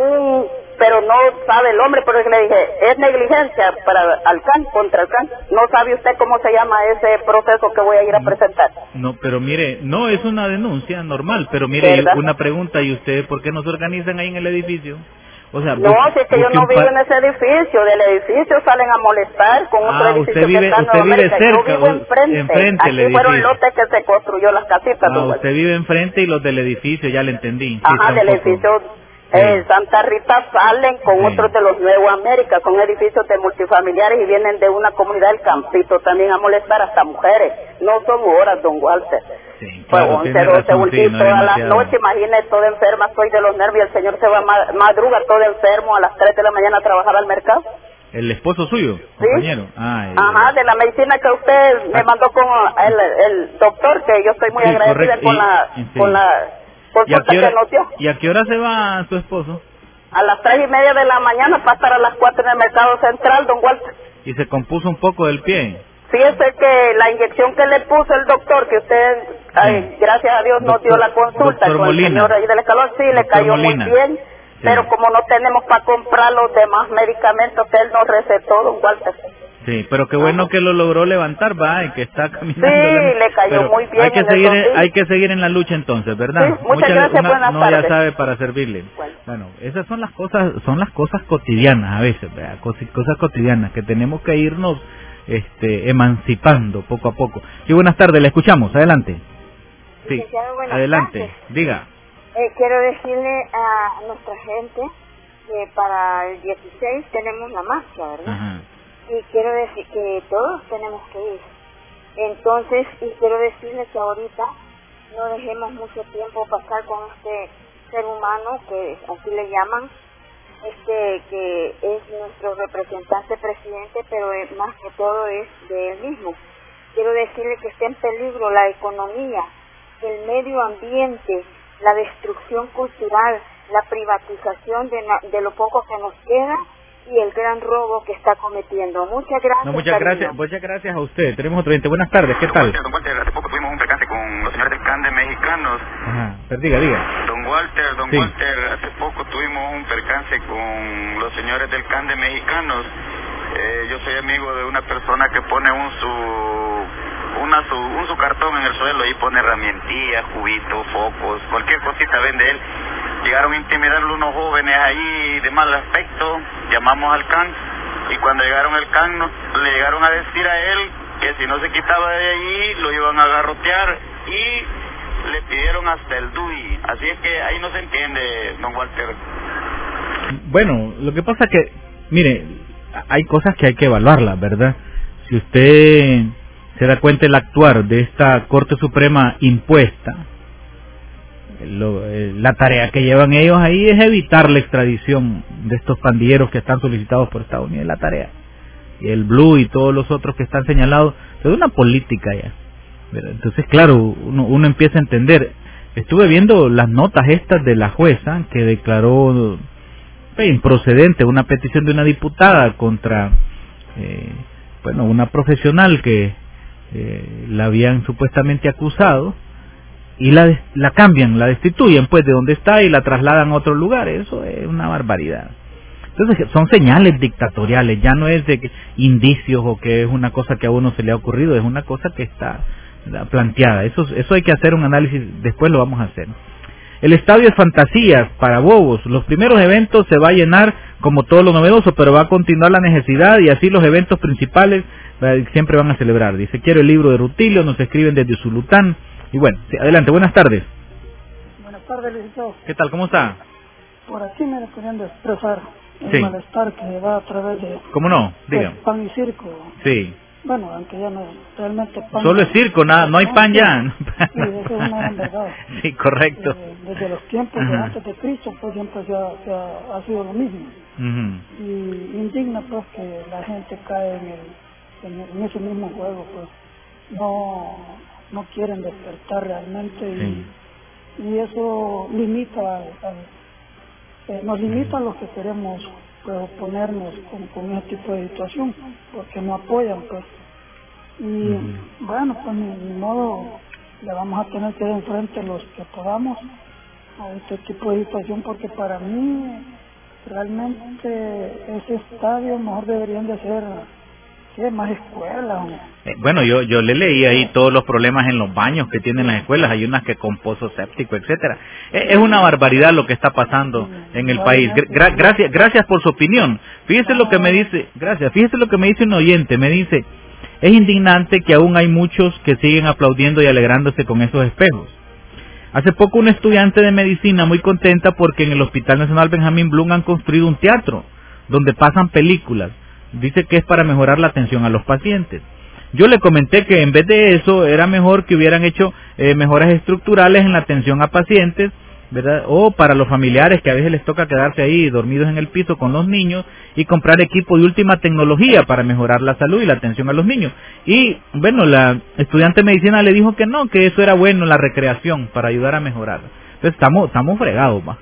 pero no sabe el hombre, pero le dije, es negligencia contra el CAN. No sabe usted cómo se llama ese proceso que voy a ir a presentar. No, pero mire, no es una denuncia normal, pero mire, ¿verdad? Una pregunta, ¿y ustedes por qué no se organizan ahí en el edificio? O sea, no, si es que yo no vivo en ese edificio, del edificio salen a molestar con otro edificio que está en Nueva América. Cerca, yo vivo enfrente aquí fueron lotes que se construyó las casitas. Usted vive enfrente y los del edificio, ya le entendí. Ajá, del edificio Santa Rita salen con otros de los Nueva América, son edificios de multifamiliares y vienen de una comunidad del Campito también a molestar hasta mujeres. No son horas, don Walter. Sí, claro, pues 11, 12, todas las noches, imagínese, toda enferma, estoy de los nervios, el señor se va madruga todo enfermo a las 3 de la mañana a trabajar al mercado. ¿El esposo suyo, compañero? ¿Sí? Ajá, de la medicina que usted me mandó con el doctor, que yo estoy muy agradecida con la consulta que nos dio. ¿Y a qué hora se va su esposo? A las 3:30 de la mañana para estar a las 4 en el mercado central, don Walter. ¿Y se compuso un poco del pie? Fíjese que la inyección que le puso el doctor, que usted, gracias a Dios, nos dio la consulta con Molina. el señor ahí del escalón, sí, le cayó Molina. muy bien, pero como no tenemos para comprar los demás medicamentos que él nos recetó, don Walter. Sí, pero qué bueno que lo logró levantar, y que está caminando. Sí, le cayó muy bien. Hay que seguir en la lucha entonces, ¿verdad? Sí, muchas gracias, buenas tardes. Ya sabe, para servirle. Bueno, esas son las cosas cotidianas a veces, ¿verdad? Cosas cotidianas que tenemos que irnos emancipando poco a poco. Sí, buenas tardes, le escuchamos, adelante. Sí, adelante, tardes. Diga. Quiero decirle a nuestra gente que para el 16 tenemos la marcha, ¿verdad? Ajá. Y quiero decir que todos tenemos que ir. Entonces, y quiero decirles que ahorita no dejemos mucho tiempo pasar con este ser humano, que así le llaman, que es nuestro representante presidente, pero más que todo es de él mismo. Quiero decirle que está en peligro la economía, el medio ambiente, la destrucción cultural, la privatización de lo poco que nos queda y el gran robo que está cometiendo. Muchas gracias. Muchas gracias a usted. Tenemos otro 20. Buenas tardes, ¿qué tal? Don Walter, hace poco tuvimos un percance con los señores del CAN de mexicanos. Ajá, pero diga. Don Walter, hace poco tuvimos un percance con los señores del CAN de mexicanos. Yo soy amigo de una persona que pone un su cartón en el suelo y pone herramientillas, cubitos, focos, cualquier cosita vende él. Llegaron a intimidarlo unos jóvenes ahí de mal aspecto, llamamos al CAN y cuando llegaron al CAN le llegaron a decir a él que si no se quitaba de allí lo iban a garrotear y le pidieron hasta el DUI. Así es que ahí no se entiende, don Walter. Bueno, lo que pasa es que, mire, hay cosas que hay que evaluarlas, ¿verdad? Si usted se da cuenta del actuar de esta Corte Suprema impuesta, la tarea que llevan ellos ahí es evitar la extradición de estos pandilleros que están solicitados por Estados Unidos, la tarea. Y el Blue y todos los otros que están señalados, es una política ya. Entonces, claro, uno empieza a entender. Estuve viendo las notas estas de la jueza que declaró improcedente una petición de una diputada contra una profesional que la habían supuestamente acusado, y la cambian, la destituyen pues de donde está y la trasladan a otro lugar. Eso es una barbaridad. Entonces son señales dictatoriales, ya no es de indicios o que es una cosa que a uno se le ha ocurrido, es una cosa que está planteada. Eso hay que hacer un análisis, después lo vamos a hacer. El estadio es fantasías para bobos. Los primeros eventos se va a llenar como todo lo novedoso, pero va a continuar la necesidad y así los eventos principales siempre van a celebrar. Dice, quiero el libro de Rutilio, nos escriben desde Usulután. Y bueno, sí, adelante, buenas tardes. Buenas tardes, licenciado. ¿Qué tal, cómo está? Por aquí me queriendo expresar. el malestar que se va a través de... ¿Cómo no? Diga. Pan y circo. Sí. Bueno, aunque ya no realmente pan... Solo es circo, nada, no hay pan ya. Sí, eso es una gran verdad. Sí, correcto. Desde los tiempos de antes de Cristo, pues siempre ha sido lo mismo. Y indigna pues que la gente cae en ese mismo juego, pues no quieren despertar realmente y eso limita nos limita a los que queremos pues oponernos con este tipo de situación, porque no apoyan pues. Y bueno, pues ni modo, le vamos a tener que ir enfrente los que podamos a este tipo de situación, porque para mí realmente ese estadio mejor deberían de ser más escuelas. Bueno, yo le leí ahí todos los problemas en los baños que tienen las escuelas, hay unas que con pozo séptico, etcétera. Es una barbaridad lo que está pasando en el país. Gracias por su opinión. Fíjese lo que me dice, fíjese lo que me dice un oyente, me dice, es indignante que aún hay muchos que siguen aplaudiendo y alegrándose con esos espejos. Hace poco una estudiante de medicina muy contenta porque en el Hospital Nacional Benjamín Blum han construido un teatro donde pasan películas. Dice que es para mejorar la atención a los pacientes. Yo le comenté que en vez de eso era mejor que hubieran hecho mejoras estructurales en la atención a pacientes, ¿verdad? O para los familiares que a veces les toca quedarse ahí dormidos en el piso con los niños y comprar equipo de última tecnología para mejorar la salud y la atención a los niños. Y bueno, la estudiante de medicina le dijo que no, que eso era bueno, la recreación, para ayudar a mejorar. Entonces estamos fregados, ma.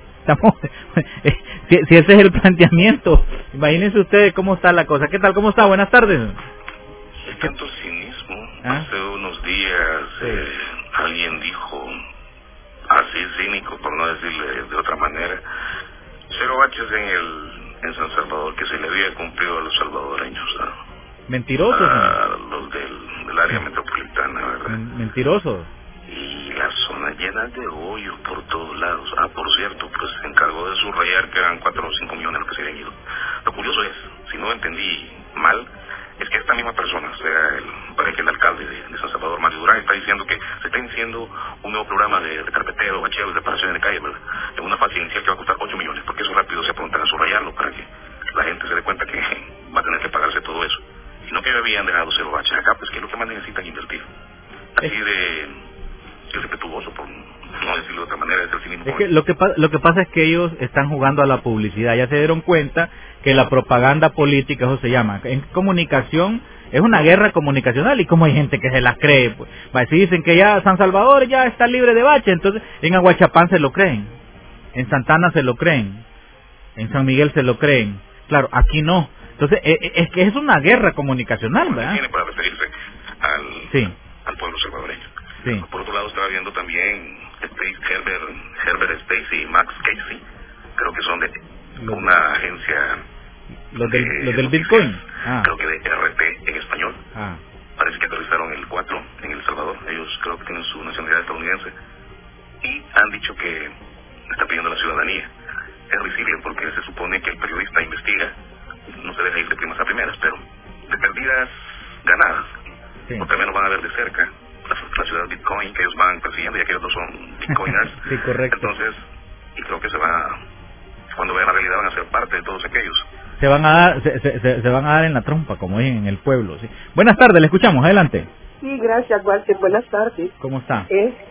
Si ese es el planteamiento, imagínense ustedes cómo está la cosa. ¿Qué tal? ¿Cómo está? Buenas tardes. Tanto cinismo. Hace unos días alguien dijo, así cínico, por no decirle de otra manera, 0 baches en San Salvador, que se le había cumplido a los salvadoreños. Mentirosos. A los del área metropolitana, ¿verdad? Mentirosos. Y la zona llena de hoyos por todos lados. Por cierto, pues se encargó de subrayar que eran 4 o 5 millones los que se habían ido. Lo curioso es, si no entendí mal, es que esta misma persona, o sea, parece que el alcalde de San Salvador, Mario Durán, está diciendo que se está iniciando un nuevo programa de carpetero, bacheros, de reparaciones de calle, ¿verdad? En una fase inicial que va a costar 8 millones, porque eso rápido se apuntan a subrayarlo para que la gente se dé cuenta que va a tener que pagarse todo eso. Y no que habían dejado 0 baches acá, pues que es lo que más necesitan invertir. Así de respetuoso, por no decirlo de otra manera, es el cinismo. Es que lo que pasa es que ellos están jugando a la publicidad. Ya se dieron cuenta que la propaganda política, eso se llama, en comunicación, es una guerra comunicacional, y como hay gente que se las cree, pues, si dicen que ya San Salvador ya está libre de bache, entonces en Aguachapán se lo creen, en Santana se lo creen, en San Miguel se lo creen, claro, aquí no. Entonces es que es una guerra comunicacional, ¿verdad? Tiene para referirse al pueblo salvadoreño. Sí. Por otro lado, estaba viendo también Herbert Stacy y Max Casey, creo que son de una agencia... ¿Los del Bitcoin? Creo que de RT en español. Parece que aterrizaron el 4 en El Salvador. Ellos creo que tienen su nacionalidad estadounidense. Y han dicho que está pidiendo la ciudadanía. Es risible porque se supone que el periodista investiga, no se deja ir de primas a primeras, pero de perdidas ganadas. Porque al menos van a ver de cerca la ciudad de Bitcoin que ellos van persiguiendo, ya que ellos son Bitcoiners. Sí, correcto. Entonces, y creo que cuando vean la realidad van a ser parte de todos aquellos. Se van a dar en la trompa, como dicen en el pueblo. ¿Sí? Buenas tardes, le escuchamos, adelante. Sí, gracias, Walter, buenas tardes. ¿Cómo está?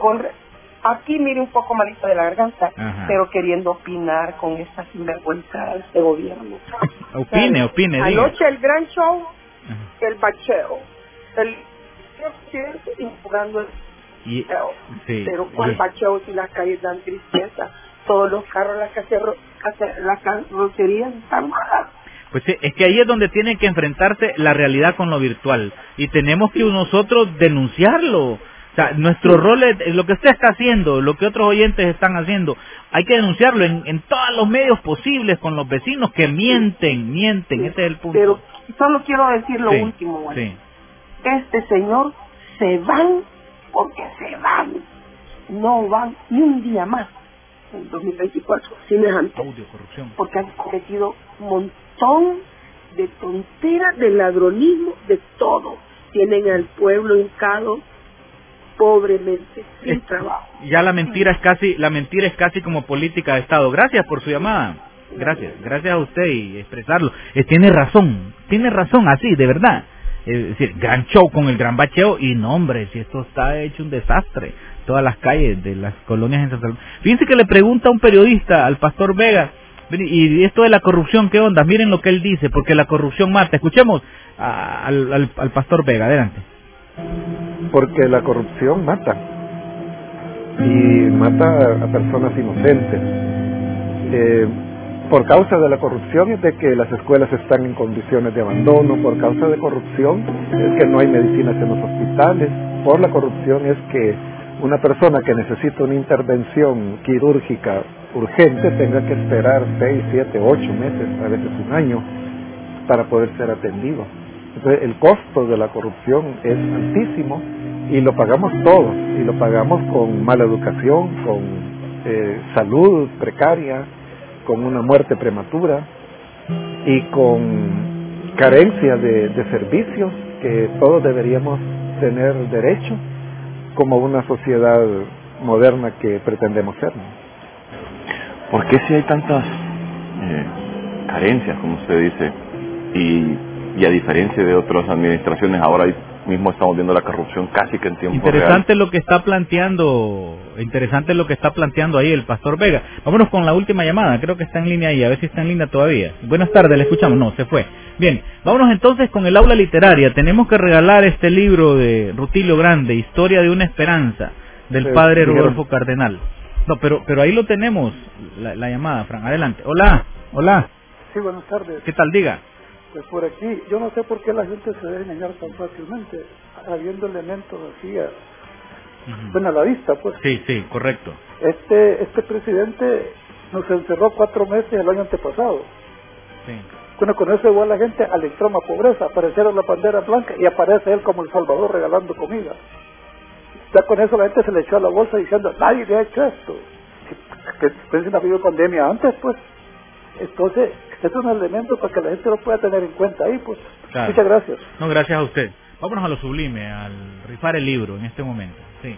Aquí mire un poco malito de la garganta, pero queriendo opinar con esta sinvergüenza de este gobierno. opine, diga. Anoche el gran show, el bacheo, el presidente implorando el bacheo. Pero con el bacheo, si las calles dan tristeza, todos los carros, las carrocerías están malas. Pues es que ahí es donde tiene que enfrentarse la realidad con lo virtual, y tenemos que nosotros denunciarlo. O sea, nuestro rol es lo que usted está haciendo, lo que otros oyentes están haciendo, hay que denunciarlo en todos los medios posibles, con los vecinos que mienten, ese es el punto. Pero solo quiero decir lo último, bueno. Este señor se van porque se van, no van ni un día más en 2024, semejante, porque han cometido un montón de tonteras, de ladronismo, de todo. Tienen al pueblo hincado pobremente, sin trabajo. Ya la mentira es casi como política de Estado. Gracias por su llamada. Gracias a usted y expresarlo. Tiene razón, así, de verdad. Es decir, gran show con el gran bacheo y no, hombre, si esto está hecho un desastre, todas las calles de las colonias en Santa Lucía. Fíjense que le pregunta a un periodista, al pastor Vega, y esto de la corrupción, ¿qué onda? Miren lo que él dice, porque la corrupción mata. Escuchemos al pastor Vega, adelante. Porque la corrupción mata, y mata a personas inocentes. Por causa de la corrupción es de que las escuelas están en condiciones de abandono, por causa de corrupción es que no hay medicinas en los hospitales, por la corrupción es que una persona que necesita una intervención quirúrgica urgente tenga que esperar 6, 7, 8 meses, a veces un año, para poder ser atendido. Entonces el costo de la corrupción es altísimo y lo pagamos todos, y lo pagamos con mala educación, con salud precaria, con una muerte prematura y con carencia de servicios que todos deberíamos tener derecho como una sociedad moderna que pretendemos ser, ¿no? ¿Por qué si hay tantas carencias, como usted dice, y a diferencia de otras administraciones, ahora mismo estamos viendo la corrupción casi que en tiempo interesante real? Lo que está planteando ahí el pastor Vega. Vámonos con la última llamada, creo que está en línea ahí, a ver si está en línea todavía. Buenas tardes, le escuchamos. No, se fue. Bien, vámonos entonces con el aula literaria. Tenemos que regalar este libro de Rutilio Grande, Historia de una Esperanza, del padre Rodolfo Cardenal. No, pero ahí lo tenemos, la llamada, Fran, adelante. Hola. Sí, buenas tardes. ¿Qué tal, diga? Pues por aquí, yo no sé por qué la gente se debe engañar tan fácilmente, habiendo elementos así a la vista, pues. Sí, correcto. Este presidente nos encerró 4 meses el año antepasado. Sí. Bueno, con eso igual la gente a la extrema pobreza, apareciera la bandera blanca y aparece él como El Salvador regalando comida. Ya con eso la gente se le echó a la bolsa diciendo, nadie le ha hecho esto. Que pensé una pandemia antes, pues. Entonces, es un elemento para que la gente lo pueda tener en cuenta ahí, pues. Claro. Muchas gracias. No, gracias a usted. Vámonos a lo sublime, al rifar el libro en este momento. Sí.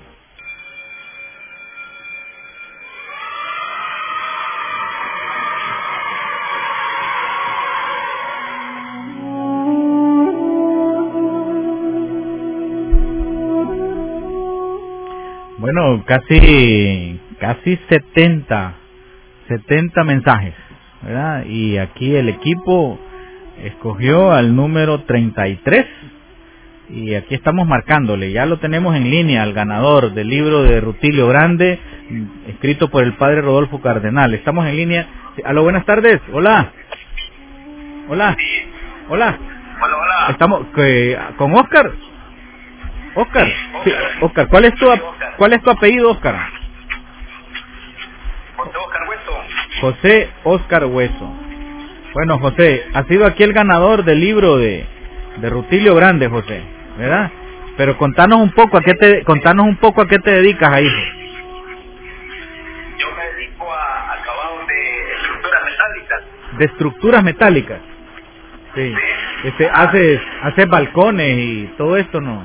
Bueno, casi 70 mensajes, ¿verdad? Y aquí el equipo escogió al número 33 y aquí estamos marcándole, ya lo tenemos en línea al ganador del libro de Rutilio Grande, escrito por el padre Rodolfo Cardenal. Estamos en línea. Aló, buenas tardes. Hola. Estamos con Oscar. Sí, Oscar, ¿cuál es tu apellido, Oscar? José Oscar Hueso. Bueno, José, ha sido aquí el ganador del libro de Rutilio Grande, José, ¿verdad? Pero contanos un poco a qué te dedicas ahí. Yo me dedico a acabados de estructuras metálicas. ¿De estructuras metálicas? Sí. Haces balcones y todo esto, ¿no?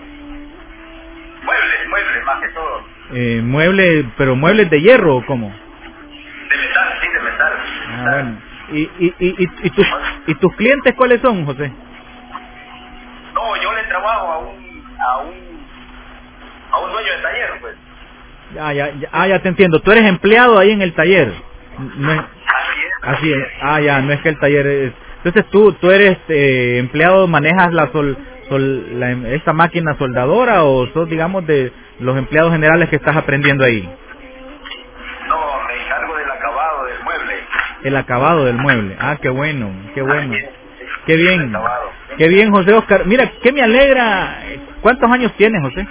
Muebles más que todo. ¿Muebles de hierro o cómo? De metal, sí, de metal. Ah, bueno. ¿Y tus clientes cuáles son, José? No, yo le trabajo a un dueño de taller, pues. Ya te entiendo. Tú eres empleado ahí en el taller. No es, así es. Ya, no es que el taller es... Entonces tú eres empleado, manejas esta máquina soldadora o sos, digamos, de los empleados generales que estás aprendiendo ahí. No, me encargo del acabado del mueble. El acabado del mueble. Ah, qué bueno. Qué bien, José Oscar. Mira, ¿qué me alegra? ¿Cuántos años tienes, José?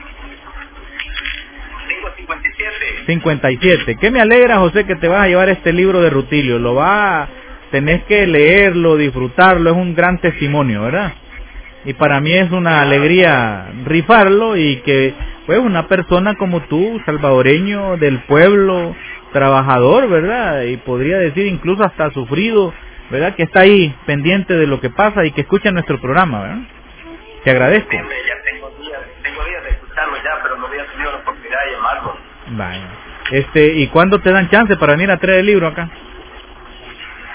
Tengo 57. 57. ¿Qué me alegra, José, que te vas a llevar este libro de Rutilio? Tenés que leerlo, disfrutarlo, es un gran testimonio, ¿verdad? Y para mí es una alegría rifarlo y que, pues, una persona como tú, salvadoreño del pueblo, trabajador, ¿verdad? Y podría decir incluso hasta sufrido, ¿verdad? Que está ahí pendiente de lo que pasa y que escucha nuestro programa, ¿verdad? Te agradezco. Sí, ya tengo días de escucharlo ya, pero no había tenido la oportunidad de llamarlo. Vaya. ¿Y cuándo te dan chance para venir a traer el libro acá?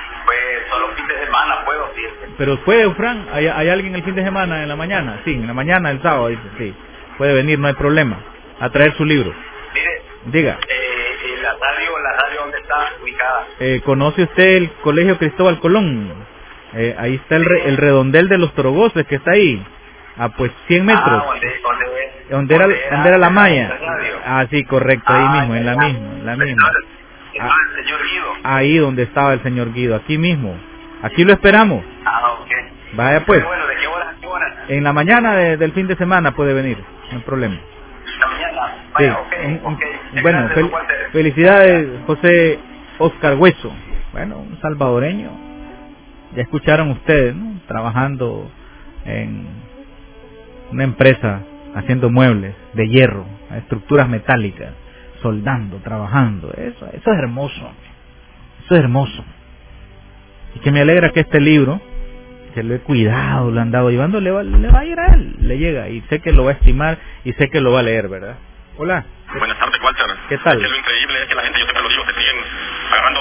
Pero puede, Fran, ¿hay alguien el fin de semana, en la mañana? Sí, en la mañana, el sábado, dice, sí. Puede venir, no hay problema, a traer su libro. Mire, diga. La radio, ¿dónde está ubicada? ¿Conoce usted el Colegio Cristóbal Colón? Ahí está el redondel de los Torogoces, que está ahí, a pues 100 metros. ¿Dónde era la malla? Ah, sí, correcto, ahí mismo, en la misma. El señor Guido. Ahí donde estaba el señor Guido, aquí mismo. Aquí lo esperamos. Ok. Vaya pues. Bueno, ¿de qué hora a qué hora? En la mañana del fin de semana puede venir, no hay problema. La mañana. Vaya, sí. Okay. Bueno, felicidades, José Oscar Hueso. Bueno, un salvadoreño. Ya escucharon ustedes, ¿no? Trabajando en una empresa haciendo muebles de hierro, estructuras metálicas, soldando, trabajando. Eso es hermoso. Eso es hermoso. Y que me alegra que este libro, que lo he cuidado, lo han dado llevando, le va a ir a él, le llega, y sé que lo va a estimar y sé que lo va a leer, ¿verdad? Hola. Buenas tardes, Walter. ¿Qué tal? Lo increíble es que la gente, yo siempre lo digo, te siguen agarrando,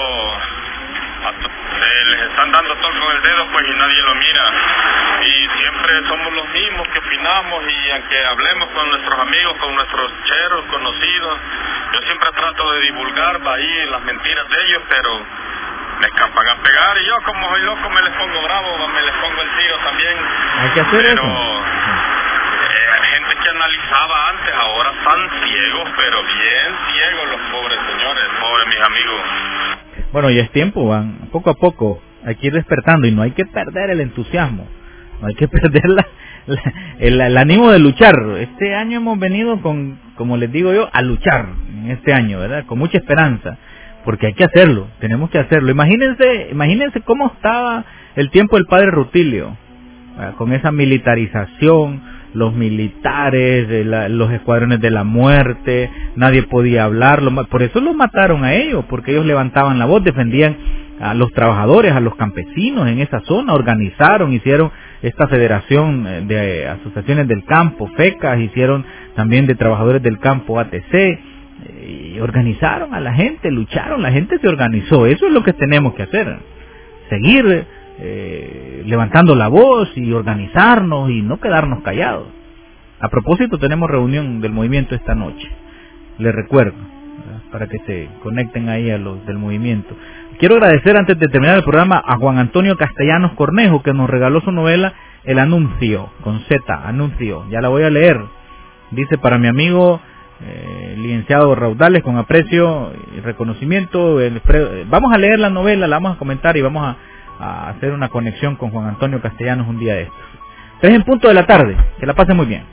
les están dando todo con el dedo, pues, y nadie lo mira. Y siempre somos los mismos que opinamos, y aunque hablemos con nuestros amigos, con nuestros cheros, conocidos, yo siempre trato de divulgar ahí las mentiras de ellos, pero me escapan a pegar, y yo como soy loco me les pongo bravo, me les pongo el tiro también. Hay que hacer pero, eso. Gente que analizaba antes, ahora están ciegos, pero bien ciegos los pobres señores, pobres mis amigos. Bueno, y es tiempo, van poco a poco, hay que ir despertando, y no hay que perder el entusiasmo, no hay que perder el ánimo de luchar. Este año hemos venido con, como les digo yo, a luchar en este año, ¿verdad? Con mucha esperanza, porque hay que hacerlo, tenemos que hacerlo. Imagínense cómo estaba el tiempo del padre Rutilio, ¿verdad? Con esa militarización, los militares, los escuadrones de la muerte, nadie podía hablar, por eso los mataron a ellos, porque ellos levantaban la voz, defendían a los trabajadores, a los campesinos en esa zona, organizaron, hicieron esta federación de asociaciones del campo, FECAS, hicieron también de trabajadores del campo, ATC, y organizaron a la gente, lucharon, la gente se organizó. Eso es lo que tenemos que hacer, seguir levantando la voz y organizarnos y no quedarnos callados. A propósito, tenemos reunión del movimiento esta noche, les recuerdo, ¿verdad? Para que se conecten ahí a los del movimiento. Quiero agradecer antes de terminar el programa a Juan Antonio Castellanos Cornejo, que nos regaló su novela El Anuncio, con Z, Anuncio. Ya la voy a leer. Dice: para mi amigo licenciado Raudales, con aprecio y reconocimiento, vamos a leer la novela, la vamos a comentar y vamos a hacer una conexión con Juan Antonio Castellanos un día de estos. 3 en punto de la tarde, que la pasen muy bien.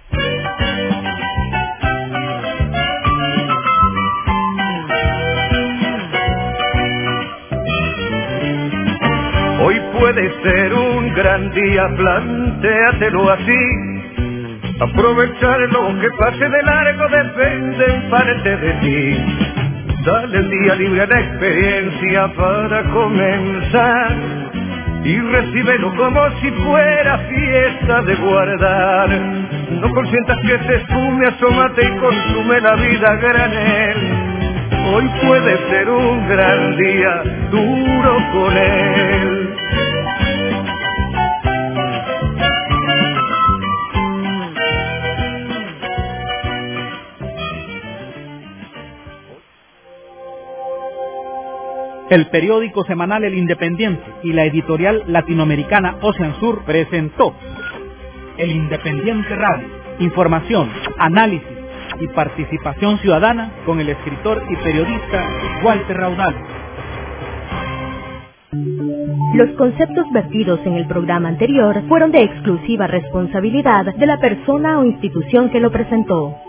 Hoy puede ser un gran día, plantéatelo así. Aprovechar lo que pase de largo depende en parte de ti. Dale el día libre a la experiencia para comenzar y recíbelo como si fuera fiesta de guardar. No consientas que se esfume, asómate y consume la vida a granel. Hoy puede ser un gran día, duro con él. El periódico semanal El Independiente y la editorial latinoamericana Ocean Sur presentó El Independiente Radio. Información, análisis y participación ciudadana con el escritor y periodista Walter Raudales. Los conceptos vertidos en el programa anterior fueron de exclusiva responsabilidad de la persona o institución que lo presentó.